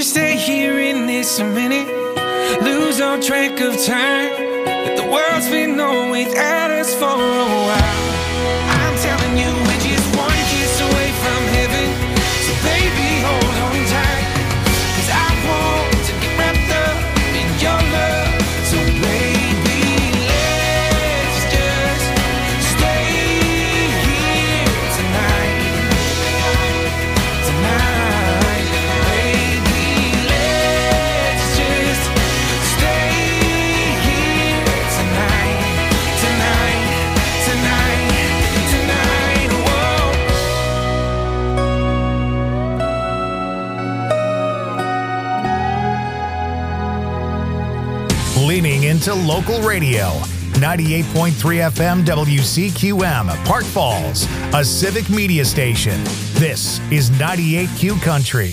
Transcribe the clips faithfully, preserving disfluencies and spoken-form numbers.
stay here in this a minute, lose all track of time, but the world's been on without us for a while. I'm telling you, we're just one kiss away from heaven, so baby, hold on tight, 'cause I want to get wrapped up in your love. So baby, let's just stay here tonight, tonight. Baby, let's just stay here tonight, tonight, tonight, tonight. Whoa. Leaning into local radio. ninety-eight point three F M W C Q M, Park Falls, a civic media station. This is ninety-eight Q Country.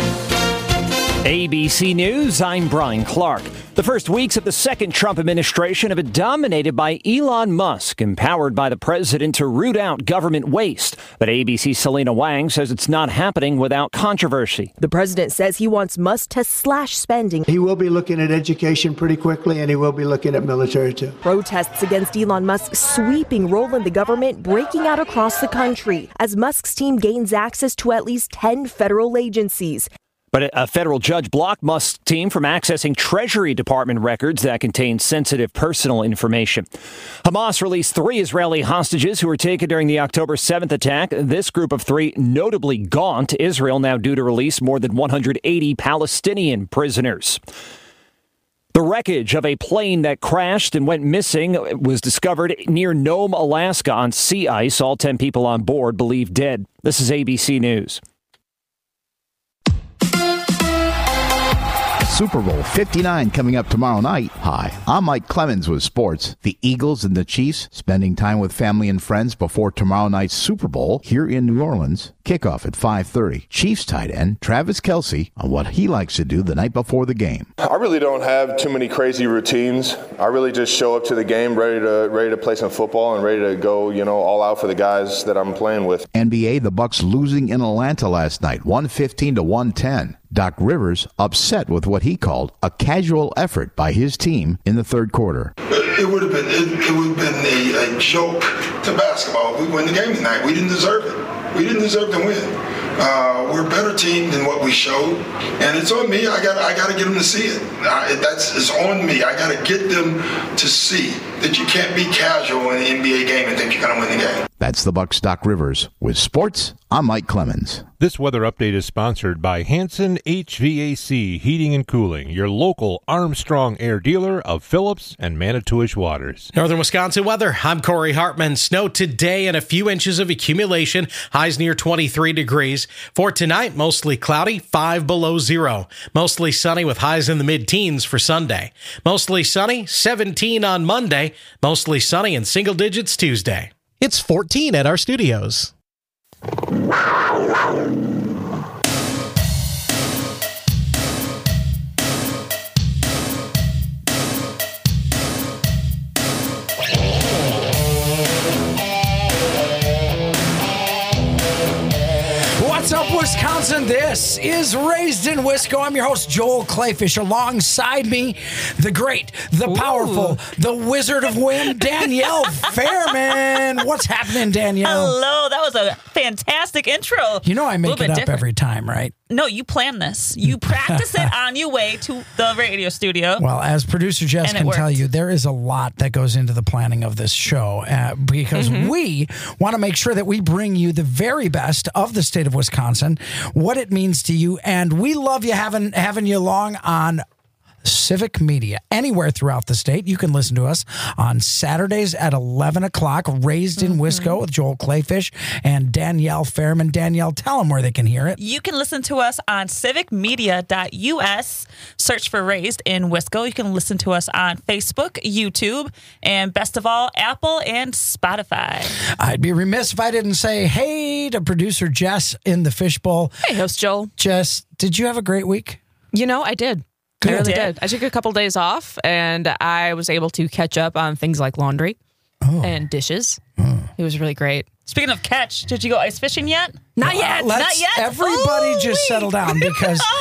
A B C News, I'm Brian Clark. The first weeks of the second Trump administration have been dominated by Elon Musk, empowered by the president to root out government waste. But A B C's Selena Wang says it's not happening without controversy. The president says he wants Musk to slash spending. He will be looking at education pretty quickly, and he will be looking at military, too. Protests against Elon Musk's sweeping role in the government breaking out across the country as Musk's team gains access to at least ten federal agencies. But a federal judge blocked Musk's team from accessing Treasury Department records that contain sensitive personal information. Hamas released three Israeli hostages who were taken during the October seventh attack. This group of three notably gaunt. Israel now due to release more than one hundred eighty Palestinian prisoners. The wreckage of a plane that crashed and went missing was discovered near Nome, Alaska on sea ice. All ten people on board believed dead. This is A B C News. Super Bowl fifty-nine coming up tomorrow night. Hi, I'm Mike Clemens with sports. The Eagles and the Chiefs spending time with family and friends before tomorrow night's Super Bowl here in New Orleans. Kickoff at five thirty. Chiefs tight end Travis Kelce on what he likes to do the night before the game. I really don't have too many crazy routines. I really just show up to the game ready to ready to play some football and ready to go, you know, all out for the guys that I'm playing with. N B A, the Bucks losing in Atlanta last night, one fifteen to one ten. Doc Rivers upset with what he called a casual effort by his team in the third quarter. It would have been it, it would have been a, a joke to basketball if we win the game tonight. We didn't deserve it. We didn't deserve to win. Uh, we're a better team than what we showed, and it's on me. I got I got to get them to see it. I, that's it's on me. I got to get them to see that you can't be casual in an N B A game and think you're going to win the game. That's the Bucks' Doc Rivers. With sports, I'm Mike Clemens. This weather update is sponsored by Hanson H V A C Heating and Cooling, your local Armstrong Air dealer of Phillips and Manitowish Waters. Northern Wisconsin weather. I'm Corey Hartman. Snow today and a few inches of accumulation. Highs near twenty-three degrees. For tonight, mostly cloudy, five below zero. Mostly sunny with highs in the mid-teens for Sunday. Mostly sunny, seventeen on Monday. Mostly sunny in single digits Tuesday. It's fourteen at our studios. What's up, Wisconsin? This is Raised in Wisco. I'm your host, Joel Clayfish. Alongside me, the great, the Ooh. powerful, the Wizard of Wind, Danielle Fairman. What's happening, Danielle? Hello. That was a fantastic intro. You know I make it up different. every time, right? No, you plan this. You practice it on your way to the radio studio. Well, as producer Jess And it can worked. tell you, there is a lot that goes into the planning of this show uh, because Mhm. we want to make sure that we bring you the very best of the state of Wisconsin, what it means to you, and we love you having having you along on Civic Media anywhere throughout the state. You can listen to us on Saturdays at eleven o'clock, Raised in Wisco with Joel Clayfish and Danielle Fairman. Danielle, tell them where they can hear it. You can listen to us on civic media dot U S. Search for Raised in Wisco. You can listen to us on Facebook, YouTube, and best of all, Apple and Spotify. I'd be remiss if I didn't say hey to producer Jess in the fishbowl. Hey, host Joel. Jess, did you have a great week? You know, I did. I Good. really did. I took a couple days off, and I was able to catch up on things like laundry oh. and dishes. It was really great. Speaking of catch, did you go ice fishing yet? Not Uh, yet. let's Not yet. Everybody Ooh, just wait. settle down because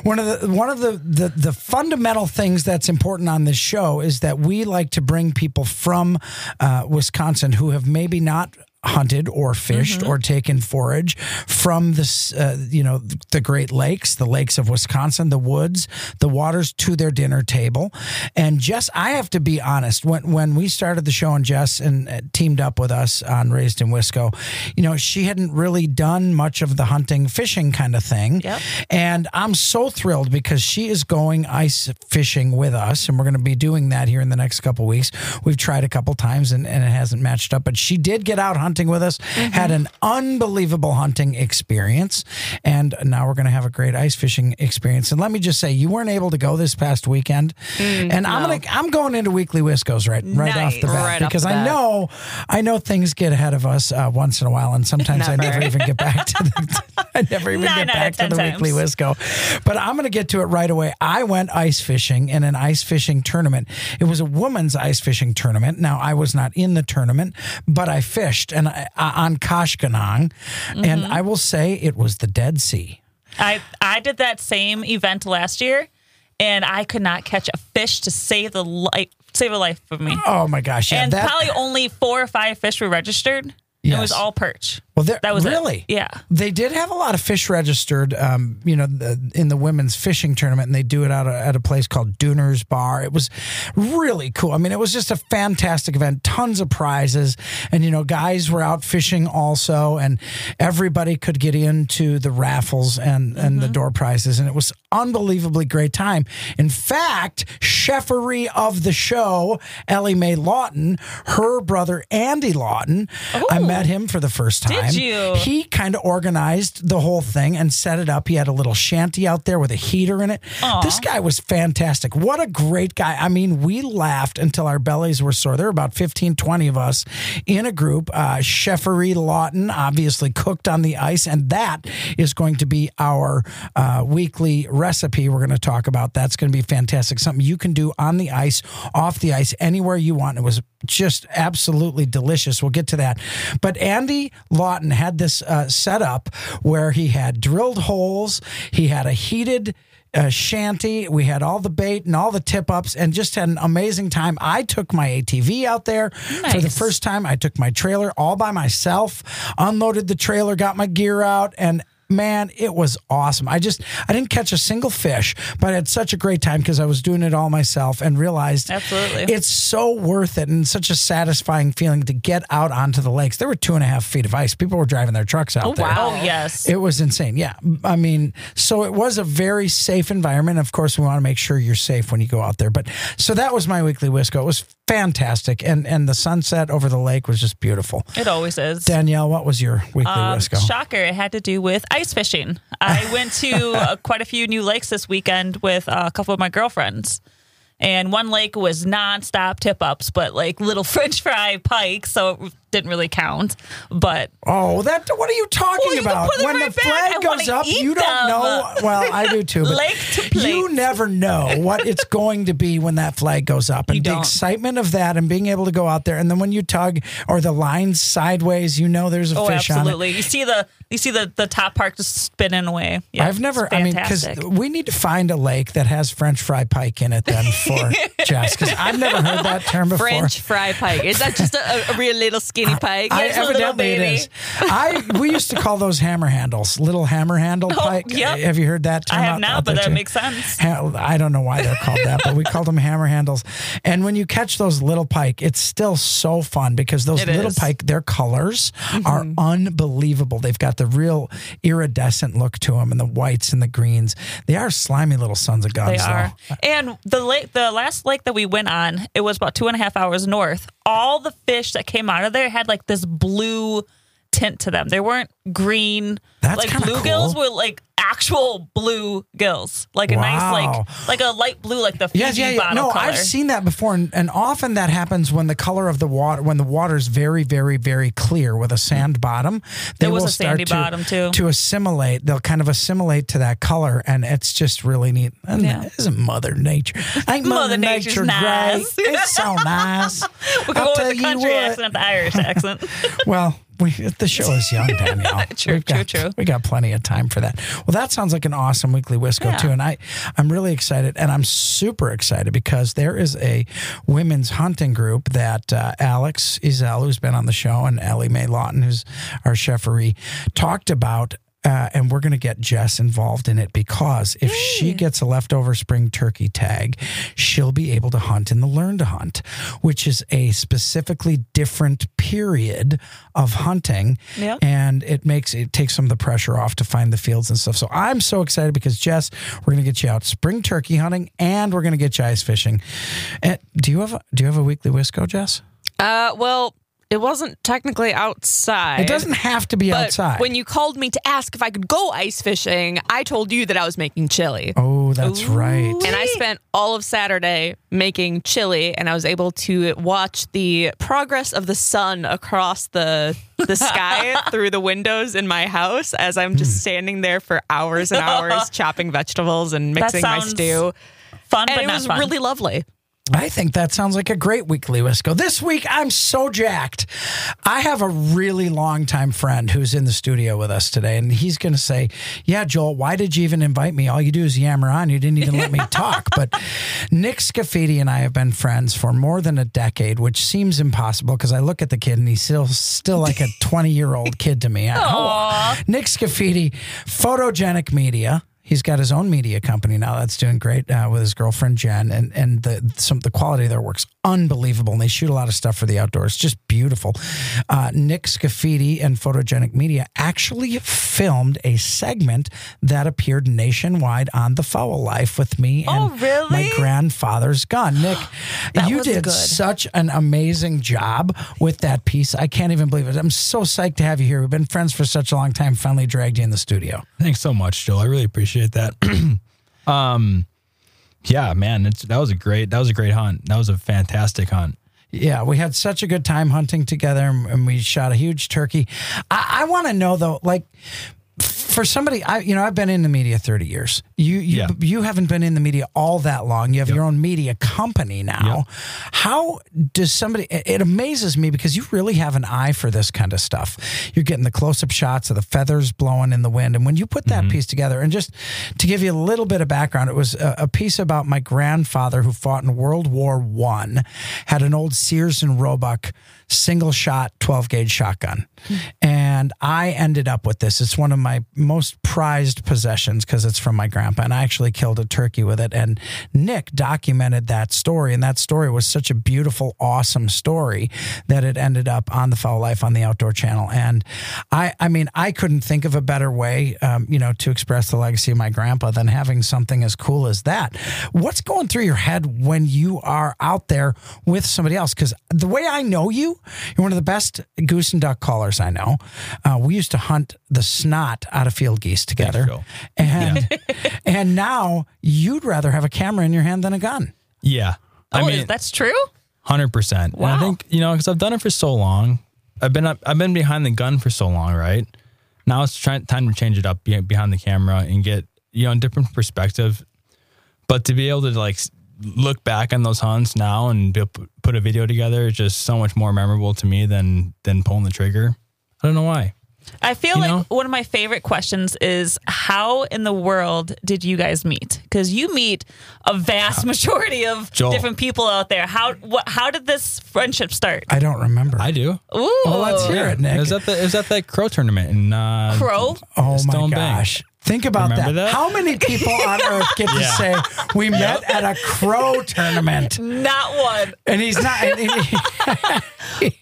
One of the one of the, the the fundamental things that's important on this show is that we like to bring people from uh, Wisconsin who have maybe not hunted or fished mm-hmm. or taken forage from the, uh, you know, the Great Lakes, the lakes of Wisconsin, the woods, the waters to their dinner table. And Jess, I have to be honest, when when we started the show and Jess and uh, teamed up with us on Raised in Wisco, you know, she hadn't really done much of the hunting, fishing kind of thing. Yep. And I'm so thrilled because she is going ice fishing with us, and we're going to be doing that here in the next couple weeks. We've tried a couple times and, and it hasn't matched up, but she did get out hunting with us, mm-hmm. had an unbelievable hunting experience, and now we're going to have a great ice fishing experience. And let me just say, you weren't able to go this past weekend, mm, and I'm no. gonna I'm going into Weekly Wiscos right right nice. off the bat right because the I bat. know I know things get ahead of us uh, once in a while, and sometimes I never even get back to the I never even Nine get back to the times. Weekly Wisco. But I'm going to get to it right away. I went ice fishing in an ice fishing tournament. It was a women's ice fishing tournament. Now I was not in the tournament, but I fished and I, on Koshkonong, mm-hmm. and I will say it was the Dead Sea. I I did that same event last year, and I could not catch a fish to save the life save a life for me. Oh my gosh! Yeah, and that, probably only four or five fish were registered. Yes. It was all perch. Well, there, that was really, it. Yeah. They did have a lot of fish registered, um, you know, the, in the women's fishing tournament, and they do it out of, at a place called Dooner's Bar. It was really cool. I mean, it was just a fantastic event, tons of prizes, and you know, guys were out fishing also, and everybody could get into the raffles and and mm-hmm. the door prizes, and it was unbelievably great time. In fact, chefery of the show, Ellie Mae Lawton, her brother Andy Lawton, Ooh. I met him for the first time. Did you? He kind of organized the whole thing and set it up. He had a little shanty out there with a heater in it. Aww. This guy was fantastic. What a great guy. I mean, we laughed until our bellies were sore. There were about fifteen, twenty of us in a group. Uh, Chefery Lawton obviously cooked on the ice, and that is going to be our uh, weekly recipe we're going to talk about. That's going to be fantastic. Something you can do on the ice, off the ice, anywhere you want. It was just absolutely delicious. We'll get to that. But Andy Lawton had this uh, set up where he had drilled holes, he had a heated uh, shanty, we had all the bait and all the tip-ups, and just had an amazing time. I took my A T V out there nice. for the first time. I took my trailer all by myself, unloaded the trailer, got my gear out, and man, it was awesome. I just, I didn't catch a single fish, but I had such a great time because I was doing it all myself and realized Absolutely. it's so worth it and such a satisfying feeling to get out onto the lakes. There were two and a half feet of ice. People were driving their trucks out oh, there. Wow. Oh, yes. It was insane. Yeah. I mean, so it was a very safe environment. Of course, we want to make sure you're safe when you go out there. But so that was my Weekly Wisco. It was fantastic. And and the sunset over the lake was just beautiful. It always is. Danielle, what was your Weekly um, Wisco? Shocker. It had to do with ice fishing. I went to uh, quite a few new lakes this weekend with uh, a couple of my girlfriends. And one lake was nonstop tip-ups, but like little French fry pike, so it didn't really count. But oh, that what are you talking well, you about? When right the flag goes up, you don't them. know. Well, I do too. But lake to plate. You never know what it's going to be when that flag goes up, and you the don't. excitement of that, and being able to go out there, and then when you tug or the line's sideways, you know there's a oh, fish absolutely. on it. You see the you see the, the top part just spinning away. Yeah, I've never. I mean, because we need to find a lake that has French fry pike in it then for Jess, because I've never heard that term before. French fry pike. Is that just a, a real little skinny pike? I, Yes, a little evidently it baby. is. I we used to call those hammer handles, little hammer handle Oh, pike. yep. Have you heard that term? I have out, now, out but there that too? makes sense. Ha- I don't know why they're called that, but we called them hammer handles. And when you catch those little pike, it's still so fun because those It little is. pike, their colors are unbelievable. They've got the real iridescent look to them, and the whites and the greens. They are slimy little sons of guns. They though. are. And the lake, the last lake that we went on, it was about two and a half hours north. All the fish that came out of there had like this blue tint to them. They weren't green. That's like kinda bluegills cool. were like actual blue gills, like a nice Wow. like like a light blue, like the Fiji Yes, yeah, yeah. bottle No, color. I've seen that before, and, and often that happens when the color of the water, when the water's very, very, very clear with a sand bottom. They There was will a sandy start bottom, too. to assimilate. They'll kind of assimilate to that color, and it's just really neat. And Yeah. it isn't Mother Nature. Ain't Mother, Mother Nature's Nature nice. great? It's so nice. we can I'll go tell with the you country what. accent, the Irish accent. Well, we, the show is young, Danielle. true, We've got, true, true. We got plenty of time for that. Well, that sounds like an awesome weekly Wisco Yeah. too, and I, I'm really excited, and I'm super excited because there is a women's hunting group that uh, Alex Ezel, who's been on the show, and Ellie Mae Lawton, who's our cheffery, talked about. Uh, and we're going to get Jess involved in it because if she gets a leftover spring turkey tag, she'll be able to hunt in the Learn to Hunt, which is a specifically different period of hunting. Yeah. And it makes it takes some of the pressure off to find the fields and stuff. So I'm so excited because Jess, we're going to get you out spring turkey hunting and we're going to get you ice fishing. And do you have a, do you have a weekly Wisco, Jess? Uh, well, it wasn't technically outside. It doesn't have to be but outside. When you called me to ask if I could go ice fishing, I told you that I was making chili. Oh, that's Ooh. right. And I spent all of Saturday making chili, and I was able to watch the progress of the sun across the the sky through the windows in my house as I'm just standing there for hours and hours chopping vegetables and mixing my stew. Fun, and but it not was fun. really lovely. I think that sounds like a great weekly Wisco. This week, I'm so jacked. I have a really long-time friend who's in the studio with us today, and he's going to say, yeah, Joel, why did you even invite me? All you do is yammer on. You didn't even let me talk. But Nick Scafidi and I have been friends for more than a decade, which seems impossible because I look at the kid, and he's still, still like a twenty-year-old kid to me. I, Nick Scafidi, Photogenic Media. He's got his own media company now that's doing great uh, with his girlfriend Jen, and and the some the quality of their work's unbelievable, and they shoot a lot of stuff for the outdoors, just beautiful. Uh, Nick Scafidi and Photogenic Media actually filmed a segment that appeared nationwide on The Fowl Life with me and Oh, really? my grandfather's gun. Nick, That you was did good. such an amazing job with that piece. I can't even believe it. I'm so psyched to have you here. We've been friends for such a long time. Finally dragged you in the studio. Thanks so much, Joel. I really appreciate that. um, yeah, man, it's, that was a great, that was a great hunt. That was a fantastic hunt. Yeah, we had such a good time hunting together, and and we shot a huge turkey. I, I want to know though, like, for somebody, I you know, I've been in the media thirty years. You you, Yeah. you haven't been in the media all that long. You have your own media company now. Yep. How does somebody? It, it amazes me because you really have an eye for this kind of stuff. You're getting the close-up shots of the feathers blowing in the wind, and when you put that Mm-hmm. piece together, and just to give you a little bit of background, it was a, a piece about my grandfather who fought in World War One, had an old Sears and Roebuck single shot twelve gauge shotgun. And I ended up with this. It's one of my most prized possessions because it's from my grandpa, and I actually killed a turkey with it. And Nick documented that story, and that story was such a beautiful, awesome story that it ended up on The Fowl Life on the Outdoor Channel. And I, I mean, I couldn't think of a better way, um, you know, to express the legacy of my grandpa than having something as cool as that. What's going through your head when you are out there with somebody else? Because the way I know you, you're one of the best goose and duck callers I know. Uh, we used to hunt the snot out of field geese together. Joel. And and now you'd rather have a camera in your hand than a gun. Yeah. Oh, I mean, is that's true? one hundred percent. Wow. And I think, you know, because I've done it for so long. I've been up, I've been behind the gun for so long, right? Now it's try, time to change it up be- behind the camera and get, you know, a different perspective. But to be able to, like, look back on those hunts now and be able to put a video together is just so much more memorable to me than than pulling the trigger. I don't know why. I feel You like know? one of my favorite questions is how in the world did you guys meet? Because you meet a vast majority of Joel. different people out there. How what? How did this friendship start? I don't remember. I do. Ooh, Well, let's hear it, Nick. It was at the it was at that crow tournament in uh, Crow? Oh Stone my Bank. gosh. Think about that. Remember that? How many people on earth get to Yeah. say we met at a crow tournament? Not one. And he's not. And he-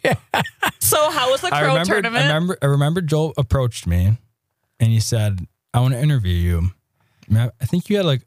So how was the I crow remember, tournament? I remember, I remember Joel approached me and he said, I want to interview you. I think you had like,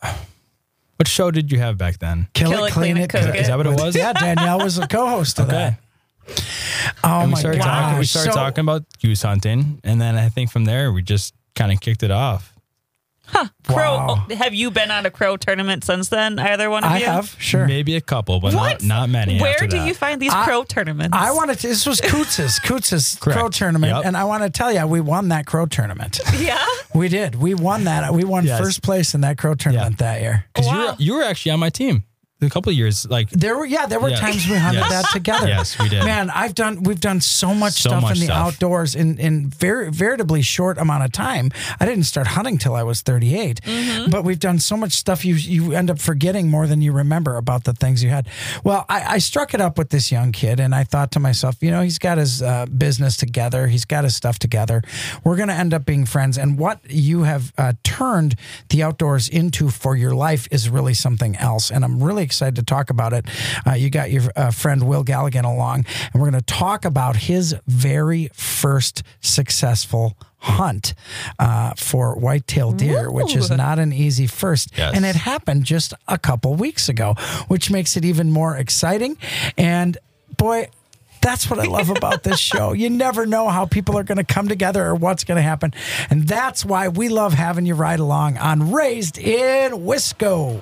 what show did you have back then? Kill, Kill it, it, clean, clean it, it, cook cook it. Is that what it was? Yeah, Danielle was a co-host of Okay. that. Oh And we my started gosh. talking. We started So- talking about goose hunting, and then I think from there we just kind of kicked it off. Huh. Crow. Wow. oh, have you been on a crow tournament since then? Either one of I you? have, sure. Maybe a couple, but What? not not many. Where after do that. you find these I- crow tournaments? I wanted to, this was Coots's, Coots's Correct. crow tournament. Yep. And I want to tell you, we won that crow tournament. Yeah. We did. We won that. We won Yes. first place in that crow tournament that year. 'Cause you Wow. were you were actually on my team. a couple of years, like there were, yeah, there were yeah. times we hunted yes. that together. Yes, we did. Man, I've done, we've done so much So stuff much in the stuff. outdoors in in very veritably short amount of time. I didn't start hunting till I was thirty-eight, Mm-hmm. but we've done so much stuff you you end up forgetting more than you remember about the things you had. Well, I, I struck it up with this young kid, and I thought to myself, you know, he's got his uh, business together, he's got his stuff together. We're going to end up being friends, and what you have uh, turned the outdoors into for your life is really something else, and I'm really excited to talk about it. Uh, you got your uh, friend Will Galligan along, and we're going to talk about his very first successful hunt uh, for whitetail deer, which is not an easy first. Yes. And it happened just a couple weeks ago, which makes it even more exciting. And boy, that's what I love about this show. You never know how people are going to come together or what's going to happen. And that's why we love having you ride along on Raised in Wisco.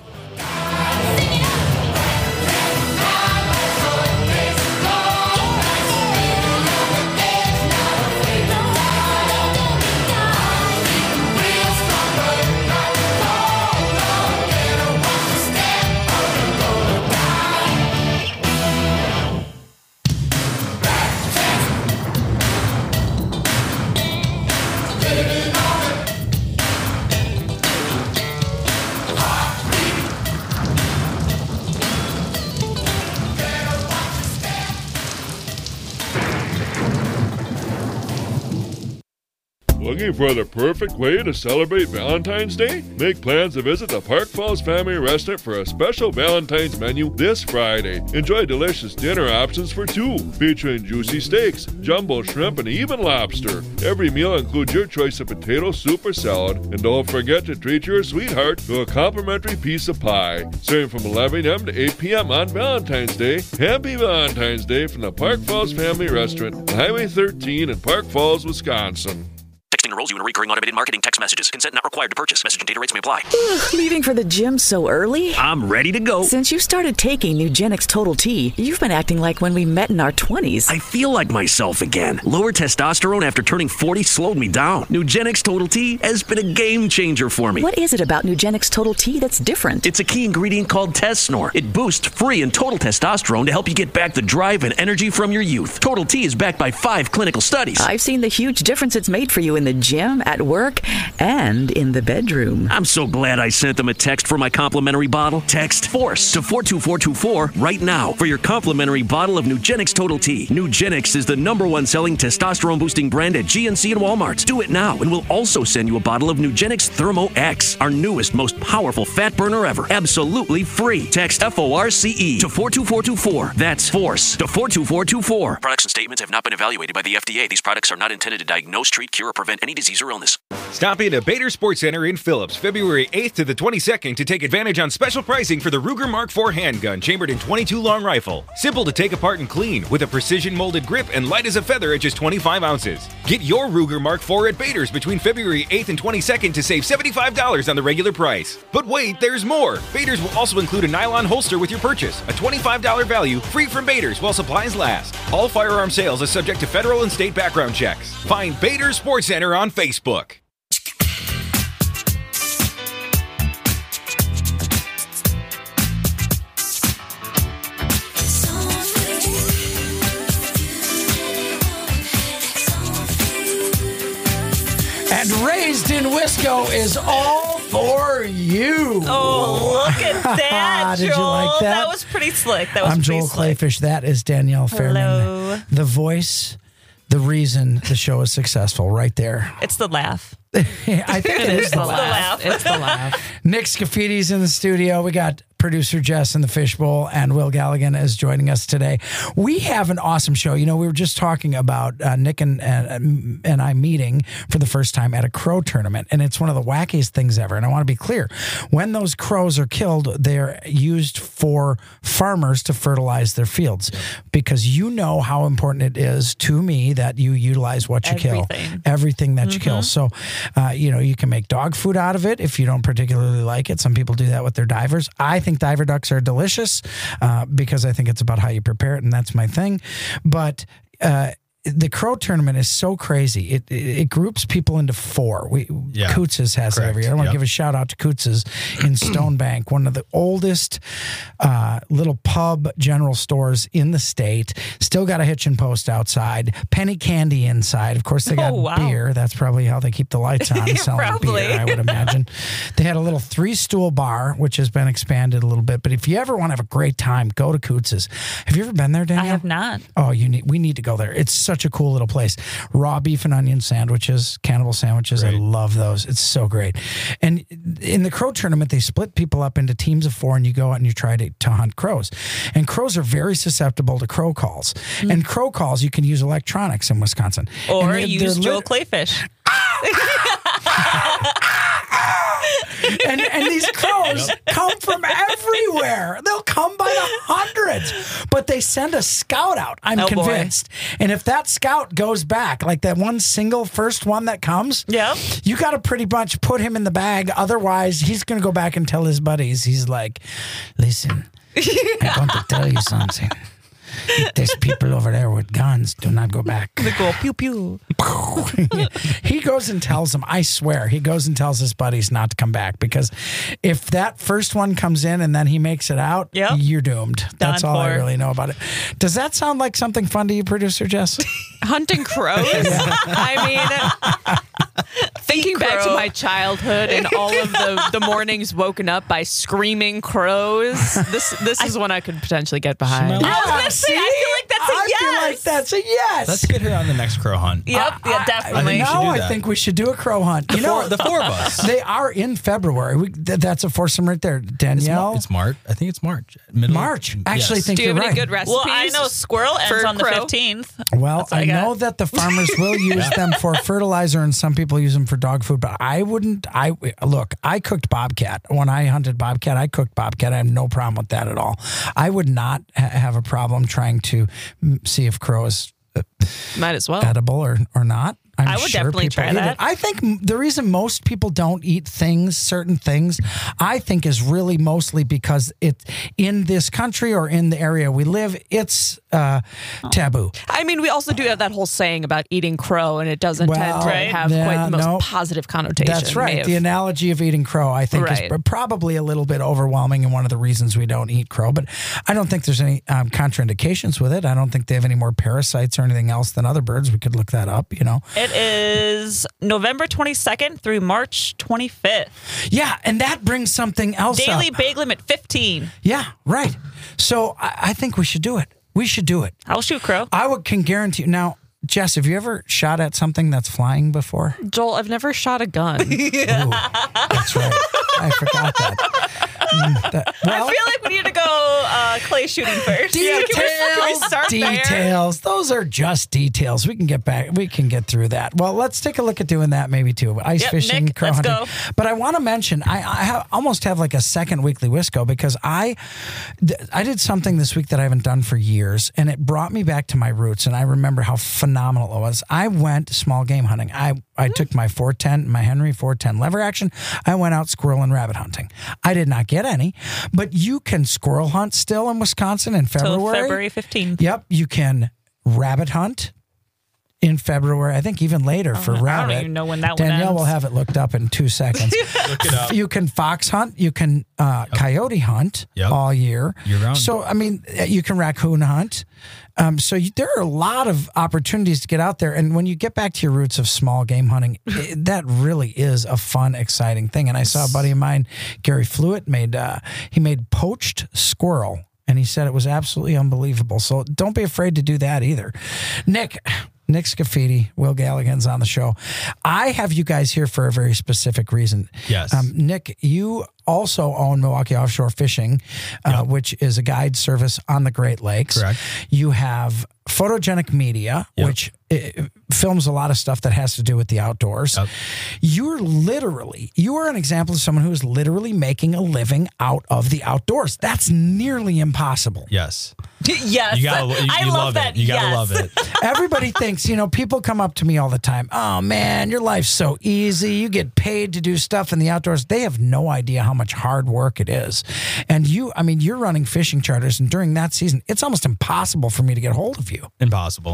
Looking for the perfect way to celebrate Valentine's Day? Make plans to visit the Park Falls Family Restaurant for a special Valentine's menu this Friday. Enjoy delicious dinner options for two, featuring juicy steaks, jumbo shrimp, and even lobster. Every meal includes your choice of potato soup or salad, and don't forget to treat your sweetheart to a complimentary piece of pie. Serving from eleven a.m. to eight p.m. on Valentine's Day. Happy Valentine's Day from the Park Falls Family Restaurant on Highway thirteen in Park Falls, Wisconsin. Texting enrolls you in recurring automated marketing text messages. Consent not required to purchase. Message and data rates may apply. Leaving for the gym so early? I'm ready to go. Since you started taking Nugenix Total T, you've been acting like when we met in our twenties. I feel like myself again. Lower testosterone after turning forty slowed me down. Nugenix Total T has been a game changer for me. What is it about Nugenix Total T that's different? It's a key ingredient called Tesnor. It boosts free and total testosterone to help you get back the drive and energy from your youth. Total T is backed by five clinical studies. I've seen the huge difference it's made for you in the gym, at work, and in the bedroom. I'm so glad I sent them a text for my complimentary bottle. Text FORCE to four two four two four right now for your complimentary bottle of Nugenix Total T. Nugenix is the number one selling testosterone boosting brand at G N C and Walmart. Do it now, and we'll also send you a bottle of Nugenix Thermo X, our newest, most powerful fat burner ever. Absolutely free. Text F O R C E to four two four two four. That's FORCE to four two four two four. Products and statements have not been evaluated by the F D A. These products are not intended to diagnose, treat, cure, or prevent any disease or illness. Stop in at Bader Sports Center in Phillips February eighth to the twenty-second to take advantage on special pricing for the Ruger Mark four handgun chambered in twenty-two long rifle. Simple to take apart and clean with a precision molded grip and light as a feather at just twenty-five ounces. Get your Ruger Mark four at Bader's between February eighth and twenty-second to save seventy-five dollars on the regular price. But wait, there's more. Bader's will also include a nylon holster with your purchase, a twenty-five dollars value free from Bader's while supplies last. All firearm sales are subject to federal and state background checks. Find Bader's Sports Center on Facebook. And Raised in Wisco is all for you. Oh, look at that, Did Joel. you like that? That was pretty slick. That was I'm pretty Joel slick. Clayfish. That is Danielle Fairman. Hello. The voice, the reason the show is successful right there. It's the laugh. I think it is the laugh. It's the laugh. Nick Scaffidi's in the studio. We got producer Jess in the fishbowl, and Will Galligan is joining us today. We have an awesome show. You know, we were just talking about uh, Nick and, and and I meeting for the first time at a crow tournament, and it's one of the wackiest things ever. And I want to be clear. When those crows are killed, they're used for farmers to fertilize their fields, because you know how important it is to me that you utilize what you kill. Everything. Everything that Mhm. you kill. So, uh, you know, you can make dog food out of it if you don't particularly like it. Some people do that with their divers. I think diver ducks are delicious uh, because I think it's about how you prepare it, and that's my thing. But uh, the Crow tournament is so crazy. It it, it groups people into four. We Yeah. Coots's has it every year. I want to Yep. give a shout out to Coots's in Stonebank, one of the oldest uh, little pub general stores in the state. Still got a hitching post outside. Penny candy inside. Of course, they got Oh, wow. beer. That's probably how they keep the lights on. Selling Probably. beer, I would imagine. They had a little three stool bar, which has been expanded a little bit. But if you ever want to have a great time, go to Coots's. Have you ever been there, Danielle? I have not. Oh, you need. We need to go there. It's such a cool little place. Raw beef and onion sandwiches, cannibal sandwiches. I love those. It's so great. And in the crow tournament, they split people up into teams of four, and you go out and you try to, to hunt crows. And crows are very susceptible to crow calls. Mm. And crow calls, you can use electronics in Wisconsin. Or And they- use they're Joe lit- Clayfish. and and these crows come from everywhere. They'll come by the hundreds, but they send a scout out. I'm Oh, boy. convinced. And if that scout goes back, like that one single first one that comes, Yep. you got to pretty much put him in the bag. Otherwise, he's going to go back and tell his buddies. He's like, "Listen, I want to tell you something. There's people over there with guns. Do not go back." They go pew pew. He goes and tells them, I swear, he goes and tells his buddies not to come back, because if that first one comes in and then he makes it out, Yep. you're doomed. That's Done all I for. really know about it. Does that sound like something fun to you, producer Jess? Hunting crows? I mean, thinking back to crow. my childhood and all of the, the mornings woken up by screaming crows, this this is one I could potentially get behind. might like- I was gonna say, I feel like that's a I yes. feel like that's a yes. Let's get her on the next crow hunt. Yep, yeah, definitely. we should Now do I that. think we should do a crow hunt. You know, four- the four of us. They are in February. We, th- that's a foursome right there. It's, Danielle, Mar- it's March. I think it's March. Middle March. Actually, Yes. think Do you you're have any right. good recipes? Well, I know squirrel ends for on the crow? fifteenth. Well, That's what I I got. know that the farmers will use them for fertilizer, and some people use them for dog food. But I wouldn't. I look. I cooked bobcat when I hunted bobcat. I cooked bobcat. I have no problem with that at all. I would not ha- have a problem trying to mm, see if crow is uh, Might as well. edible or or not. I'm I would sure definitely people try eat that. it. I think m- the reason most people don't eat things, certain things, I think is really mostly because it in this country or in the area we live, it's uh, taboo. I mean, we also do have that whole saying about eating crow, and it doesn't Well, tend to Right. have quite yeah, the most no. positive connotation. That's may right. have- The analogy of eating crow, I think, Right. is probably a little bit overwhelming and one of the reasons we don't eat crow. But I don't think there's any um, contraindications with it. I don't think they have any more parasites or anything else than other birds. We could look that up, you know. It is November twenty-second through March twenty-fifth. Yeah, and that brings something else Daily up. bag limit fifteen. Yeah, right. So I, I think we should do it. We should do it. I'll shoot crow. I would can guarantee you. Now, Jess, have you ever shot at something that's flying before? Joel, I've never shot a gun. Ooh, that's right. I forgot that. Mm, that- well, I feel like we need to go uh, clay shooting first. Details, can we- can we start there? details. Those are just details. We can get back. We can get through that. Well, let's take a look at doing that maybe too. Ice Yep, fishing, Nick, crow let's hunting. go. But I want to mention, I, I have, almost have like a second weekly Wisco because I, th- I did something this week that I haven't done for years, and it brought me back to my roots. And I remember how phenomenal it was. I went small game hunting. I I took my four ten, my Henry four ten lever action. I went out squirrel and rabbit hunting. I did not get any, but you can squirrel hunt still in Wisconsin in Till February. February fifteenth. Yep, you can rabbit hunt in February. I think even later for I don't rabbit. even know when that one Danielle ends. will have it looked up in two seconds. Look it up. You can fox hunt. You can uh, coyote hunt Yep. all year. Year round. So I mean, you can raccoon hunt. Um, so you, there are a lot of opportunities to get out there. And when you get back to your roots of small game hunting, it, that really is a fun, exciting thing. And I saw a buddy of mine, Gary Flewitt, made uh, he made poached squirrel. And he said it was absolutely unbelievable. So don't be afraid to do that either. Nick, Nick Scafidi, Will Galligan's on the show. I have you guys here for a very specific reason. Yes. Um, Nick, you also own Milwaukee Offshore Fishing, uh, which is a guide service on the Great Lakes. Correct. You have Photogenic Media, Yep. which uh, films a lot of stuff that has to do with the outdoors. Yep. You're literally, you are an example of someone who is literally making a living out of the outdoors. That's nearly impossible. Yes. Yes. You gotta. You, I you love love that. it. You gotta yes. love it. Everybody thinks, you know, people come up to me all the time. Oh man, your life's so easy. You get paid to do stuff in the outdoors. They have no idea how much hard work it is. And you, I mean, you're running fishing charters, and during that season, it's almost impossible for me to get hold of you. Impossible.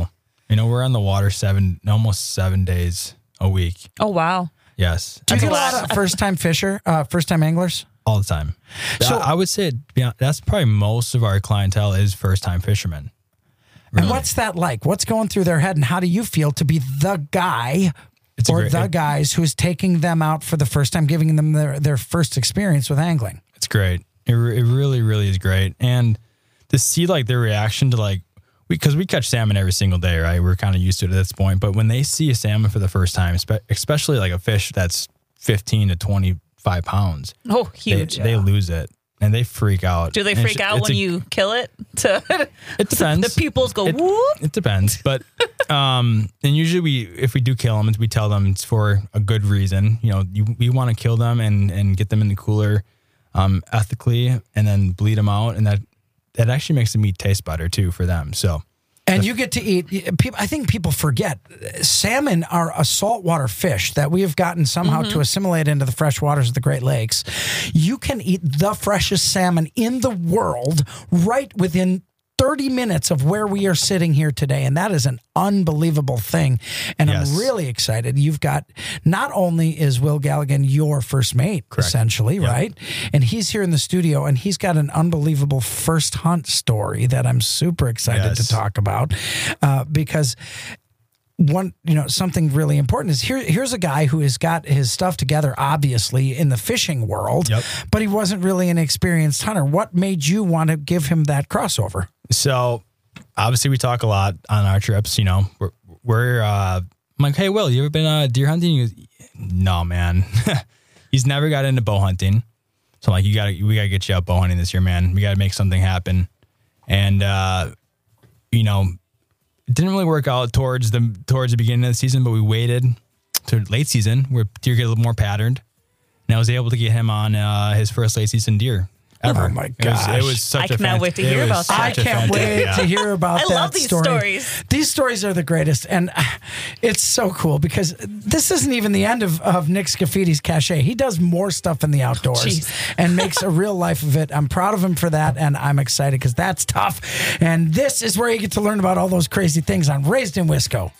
You know, we're on the water seven, almost seven days a week. Oh, wow. Yes. Do you That's get a a lot lot. of first-time fisher, uh, first-time anglers? All the time. So- So I would say yeah, that's probably most of our clientele is first-time fishermen. And what's that like? What's going through their head, and how do you feel to be the guy It's a or great- the guys who's taking them out for the first time, giving them their, their first experience with angling? It's great. It, re- it really, really is great. And to see like their reaction to like, because we, we catch salmon every single day, right? We're kind of used to it at this point. But when they see a salmon for the first time, spe- especially like a fish that's fifteen to twenty-five pounds, Oh, they, huge. they lose it and they freak out. Do they And freak it's- out it's when a- you kill it? To It depends. the pupils go whoop. It depends, but um, and usually we, if we do kill them, we tell them it's for a good reason. You know, you, we want to kill them and and get them in the cooler, um, ethically, and then bleed them out, and that that actually makes the meat taste better too for them. So, And you get to eat. People, I think people forget salmon are a saltwater fish that we have gotten somehow Mm-hmm. to assimilate into the fresh waters of the Great Lakes. You can eat the freshest salmon in the world right within thirty minutes of where we are sitting here today. And that is an unbelievable thing. And Yes. I'm really excited. You've got, not only is Will Galligan your first mate, Correct. essentially, Yep. right? And he's here in the studio and he's got an unbelievable first hunt story that I'm super excited Yes. to talk about uh, because one, you know, something really important is here. Here's a guy who has got his stuff together, obviously in the fishing world, Yep. but he wasn't really an experienced hunter. What made you want to give him that crossover? so obviously we talk a lot on our trips. You know, we're we're uh, I'm like, hey, Will, you ever been uh, deer hunting? He goes, no, man. He's never got into bow hunting. So I'm like, you gotta, we gotta get you out bow hunting this year, man. We gotta make something happen. And, uh, you know, it didn't really work out towards the, towards the beginning of the season, but we waited to late season where deer get a little more patterned. And I was able to get him on, uh, his first late season deer ever. Oh my It was, gosh. it was such I a cannot fant- wait to it hear was about that. I such a can't fantastic- wait yeah. to hear about I that love these story. stories. These stories are the greatest, and uh, it's so cool because this isn't even the end of, of Nick Scaffidi's cachet. He does more stuff in the outdoors Jeez. and makes a real life of it. I'm proud of him for that, and I'm excited because that's tough. And this is where you get to learn about all those crazy things on Raised in Wisco.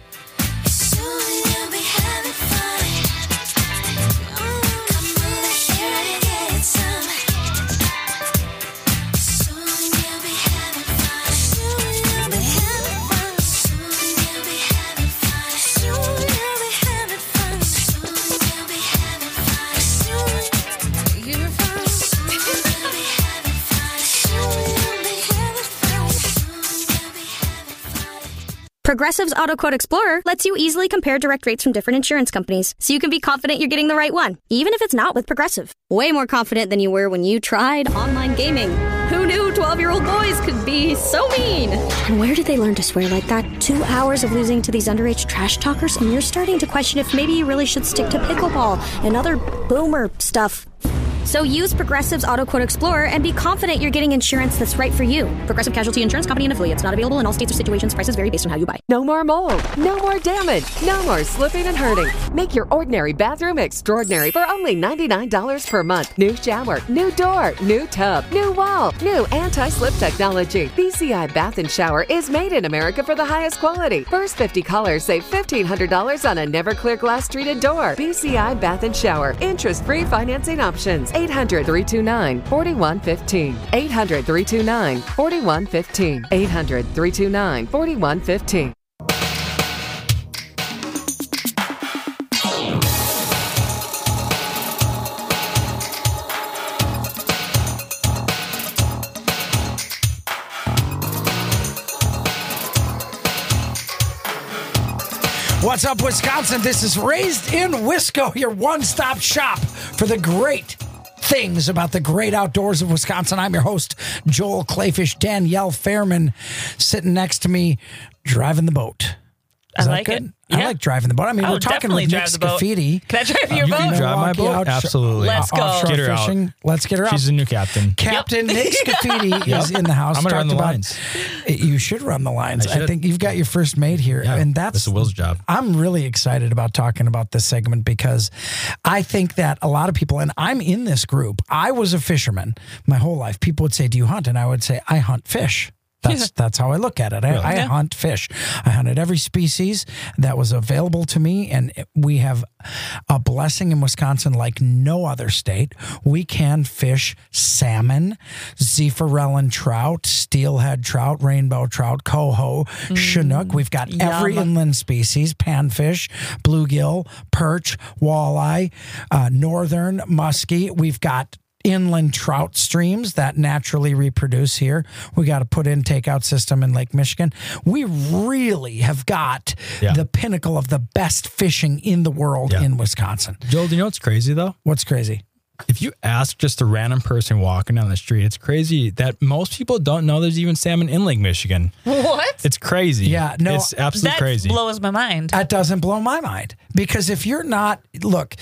Progressive's Auto Quote Explorer lets you easily compare direct rates from different insurance companies, so you can be confident you're getting the right one, even if it's not with Progressive. Way more confident than you were when you tried online gaming. Who knew twelve-year-old boys could be so mean? And where did they learn to swear like that? Two hours of losing to these underage trash talkers, and you're starting to question if maybe you really should stick to pickleball and other boomer stuff. So use Progressive's Auto Quote Explorer and be confident you're getting insurance that's right for you. Progressive Casualty Insurance Company and affiliates. Not available in all states or situations. Prices vary based on how you buy. No more mold. No more damage. No more slipping and hurting. Make your ordinary bathroom extraordinary for only ninety-nine dollars per month. New shower, new door, new tub, new wall, new anti-slip technology. B C I Bath and Shower is made in America for the highest quality. First fifty callers save fifteen hundred dollars on a never clear glass treated door. B C I Bath and Shower. Interest-free financing options. eight hundred, three two nine, four one one five. eight hundred, three two nine, four one one five. eight hundred, three two nine, four one one five. What's up, Wisconsin? This is Raised in Wisco, your one-stop shop for the great things about the great outdoors of Wisconsin. I'm your host, Joel Clayfish. Danielle Fairman sitting next to me, driving the boat. Is I that like good? it. I Yeah. like driving the boat. I mean, I we're would talking definitely with Nick drive the boat. Scafidi. Can I drive your You boat? can drive my Milwaukee boat? offshore- Absolutely. Let's go. Offshore Get her out. fishing. Let's get her out. She's the new captain. Captain Nick Scafidi Yep. is in the house. I'm gonna run Talked the about- lines. You should run the lines. I I, should. think you've got your first mate here, Yeah, and that's that's Will's job. I'm really excited about talking about this segment because I think that a lot of people, and I'm in this group. I was a fisherman my whole life. People would say, "Do you hunt?" And I would say, "I hunt fish." That's that's how I look at it. I, Really? I Yeah. hunt fish. I hunted every species that was available to me, and we have a blessing in Wisconsin like no other state. We can fish salmon, zephyrellin trout, steelhead trout, rainbow trout, coho, chinook. We've got every Yum. inland species: panfish, bluegill, perch, walleye, uh, northern muskie. We've got inland trout streams that naturally reproduce here. We got a put in takeout system in Lake Michigan. We really have got Yeah. the pinnacle of the best fishing in the world Yeah. in Wisconsin. Joel, do you know what's crazy though? What's crazy? If you ask just a random person walking down the street, it's crazy that most people don't know there's even salmon in Lake Michigan. What? It's crazy. Yeah, no, it's absolutely that crazy. blows my mind. That doesn't blow my mind, because if you're not, look,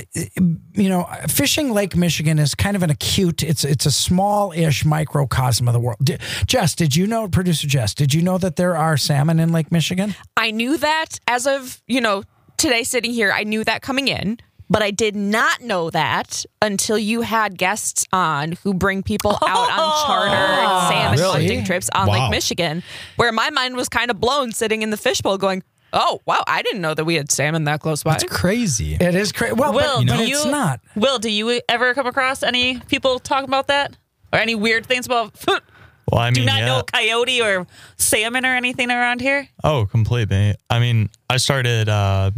you know, fishing Lake Michigan is kind of an acute, it's it's a small-ish microcosm of the world. Did, Jess, did you know, producer Jess, did you know that there are salmon in Lake Michigan? I knew that as of, you know, today sitting here, I knew that coming in. But I did not know that until you had guests on who bring people out on chartered salmon Really? hunting trips on Wow. Lake Michigan, where my mind was kind of blown sitting in the fishbowl going, oh, wow, I didn't know that we had salmon that close by. That's crazy. It is crazy. Well, Will, but, do but you, it's not. Will, do you ever come across any people talking about that? Or any weird things about Well, I mean, do not yeah. know coyote or salmon or anything around here? Oh, completely. I mean, I started uh,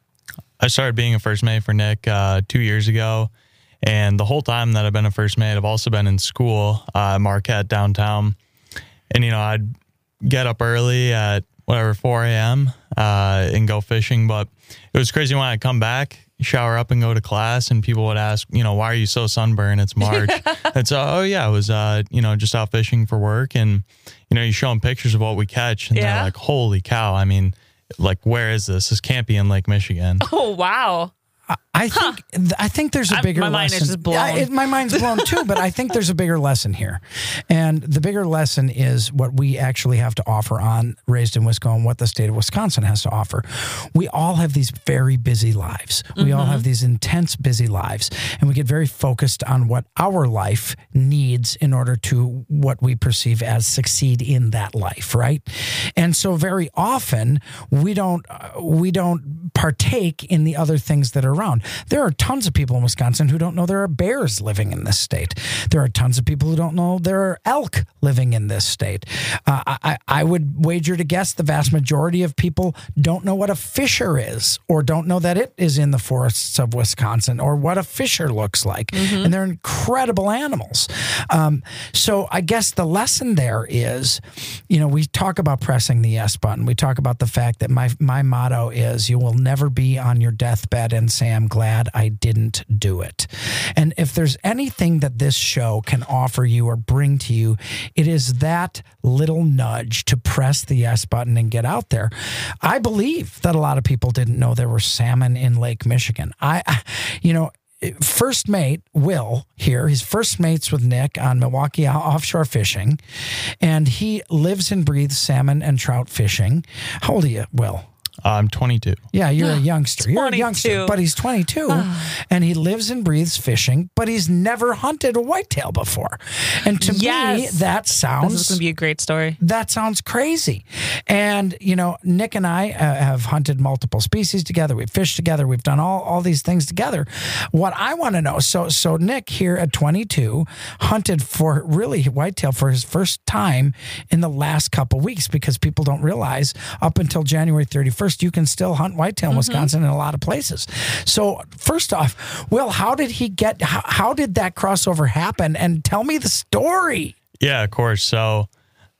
I started being a first mate for Nick uh, two years ago, and the whole time that I've been a first mate, I've also been in school uh, at Marquette downtown, and you know I'd get up early at whatever four a.m. Uh, and go fishing, but it was crazy when I come back, shower up, and go to class, and people would ask, you know, why are you so sunburned? It's March. It's uh, oh yeah, I was uh, you know just out fishing for work, and you know you show them pictures of what we catch, and Yeah. they're like, holy cow! I mean. Like, where is this? This can't be in Lake Michigan. Oh, wow. I think I think there's a I'm- bigger my mind lesson. is just blown. Yeah, it- my mind's blown too, but I think there's a bigger lesson here. And the bigger lesson is what we actually have to offer on Raised in Wisconsin, what the state of Wisconsin has to offer. We all have these very busy lives. We all have these intense busy lives, and we get very focused on what our life needs in order to what we perceive as succeed in that life, right? And so very often we don't uh, we don't partake in the other things that are around. There are tons of people in Wisconsin who don't know there are bears living in this state. There are tons of people who don't know there are elk living in this state. Uh, I, I would wager to guess the vast majority of people don't know what a fisher is, or don't know that it is in the forests of Wisconsin, or what a fisher looks like. Mm-hmm. And they're incredible animals. Um, so I guess the lesson there is, you know, we talk about pressing the yes button. We talk about the fact that my my motto is, you will never be on your deathbed and say, I'm glad I didn't do it. And if there's anything that this show can offer you or bring to you, it is that little nudge to press the yes button and get out there. I believe that a lot of people didn't know there were salmon in Lake Michigan. I, I you know, first mate, Will, here, he's first mates with Nick on Milwaukee Offshore Fishing, and he lives and breathes salmon and trout fishing. How old are you, Will? I'm twenty-two. Yeah, you're a youngster. You're a twenty-two. youngster, but he's twenty-two, and he lives and breathes fishing, but he's never hunted a whitetail before. And to Yes. me, that sounds This is going to be a great story. that sounds crazy. And, you know, Nick and I uh, have hunted multiple species together. We've fished together. We've done all, all these things together. What I want to know, so so Nick here at twenty-two hunted for really whitetail for his first time in the last couple weeks, because people don't realize up until January thirty-first, you can still hunt whitetail in Wisconsin in a lot of places. So first off, Will, how did he get, how, how did that crossover happen? And tell me the story. Yeah, of course. So,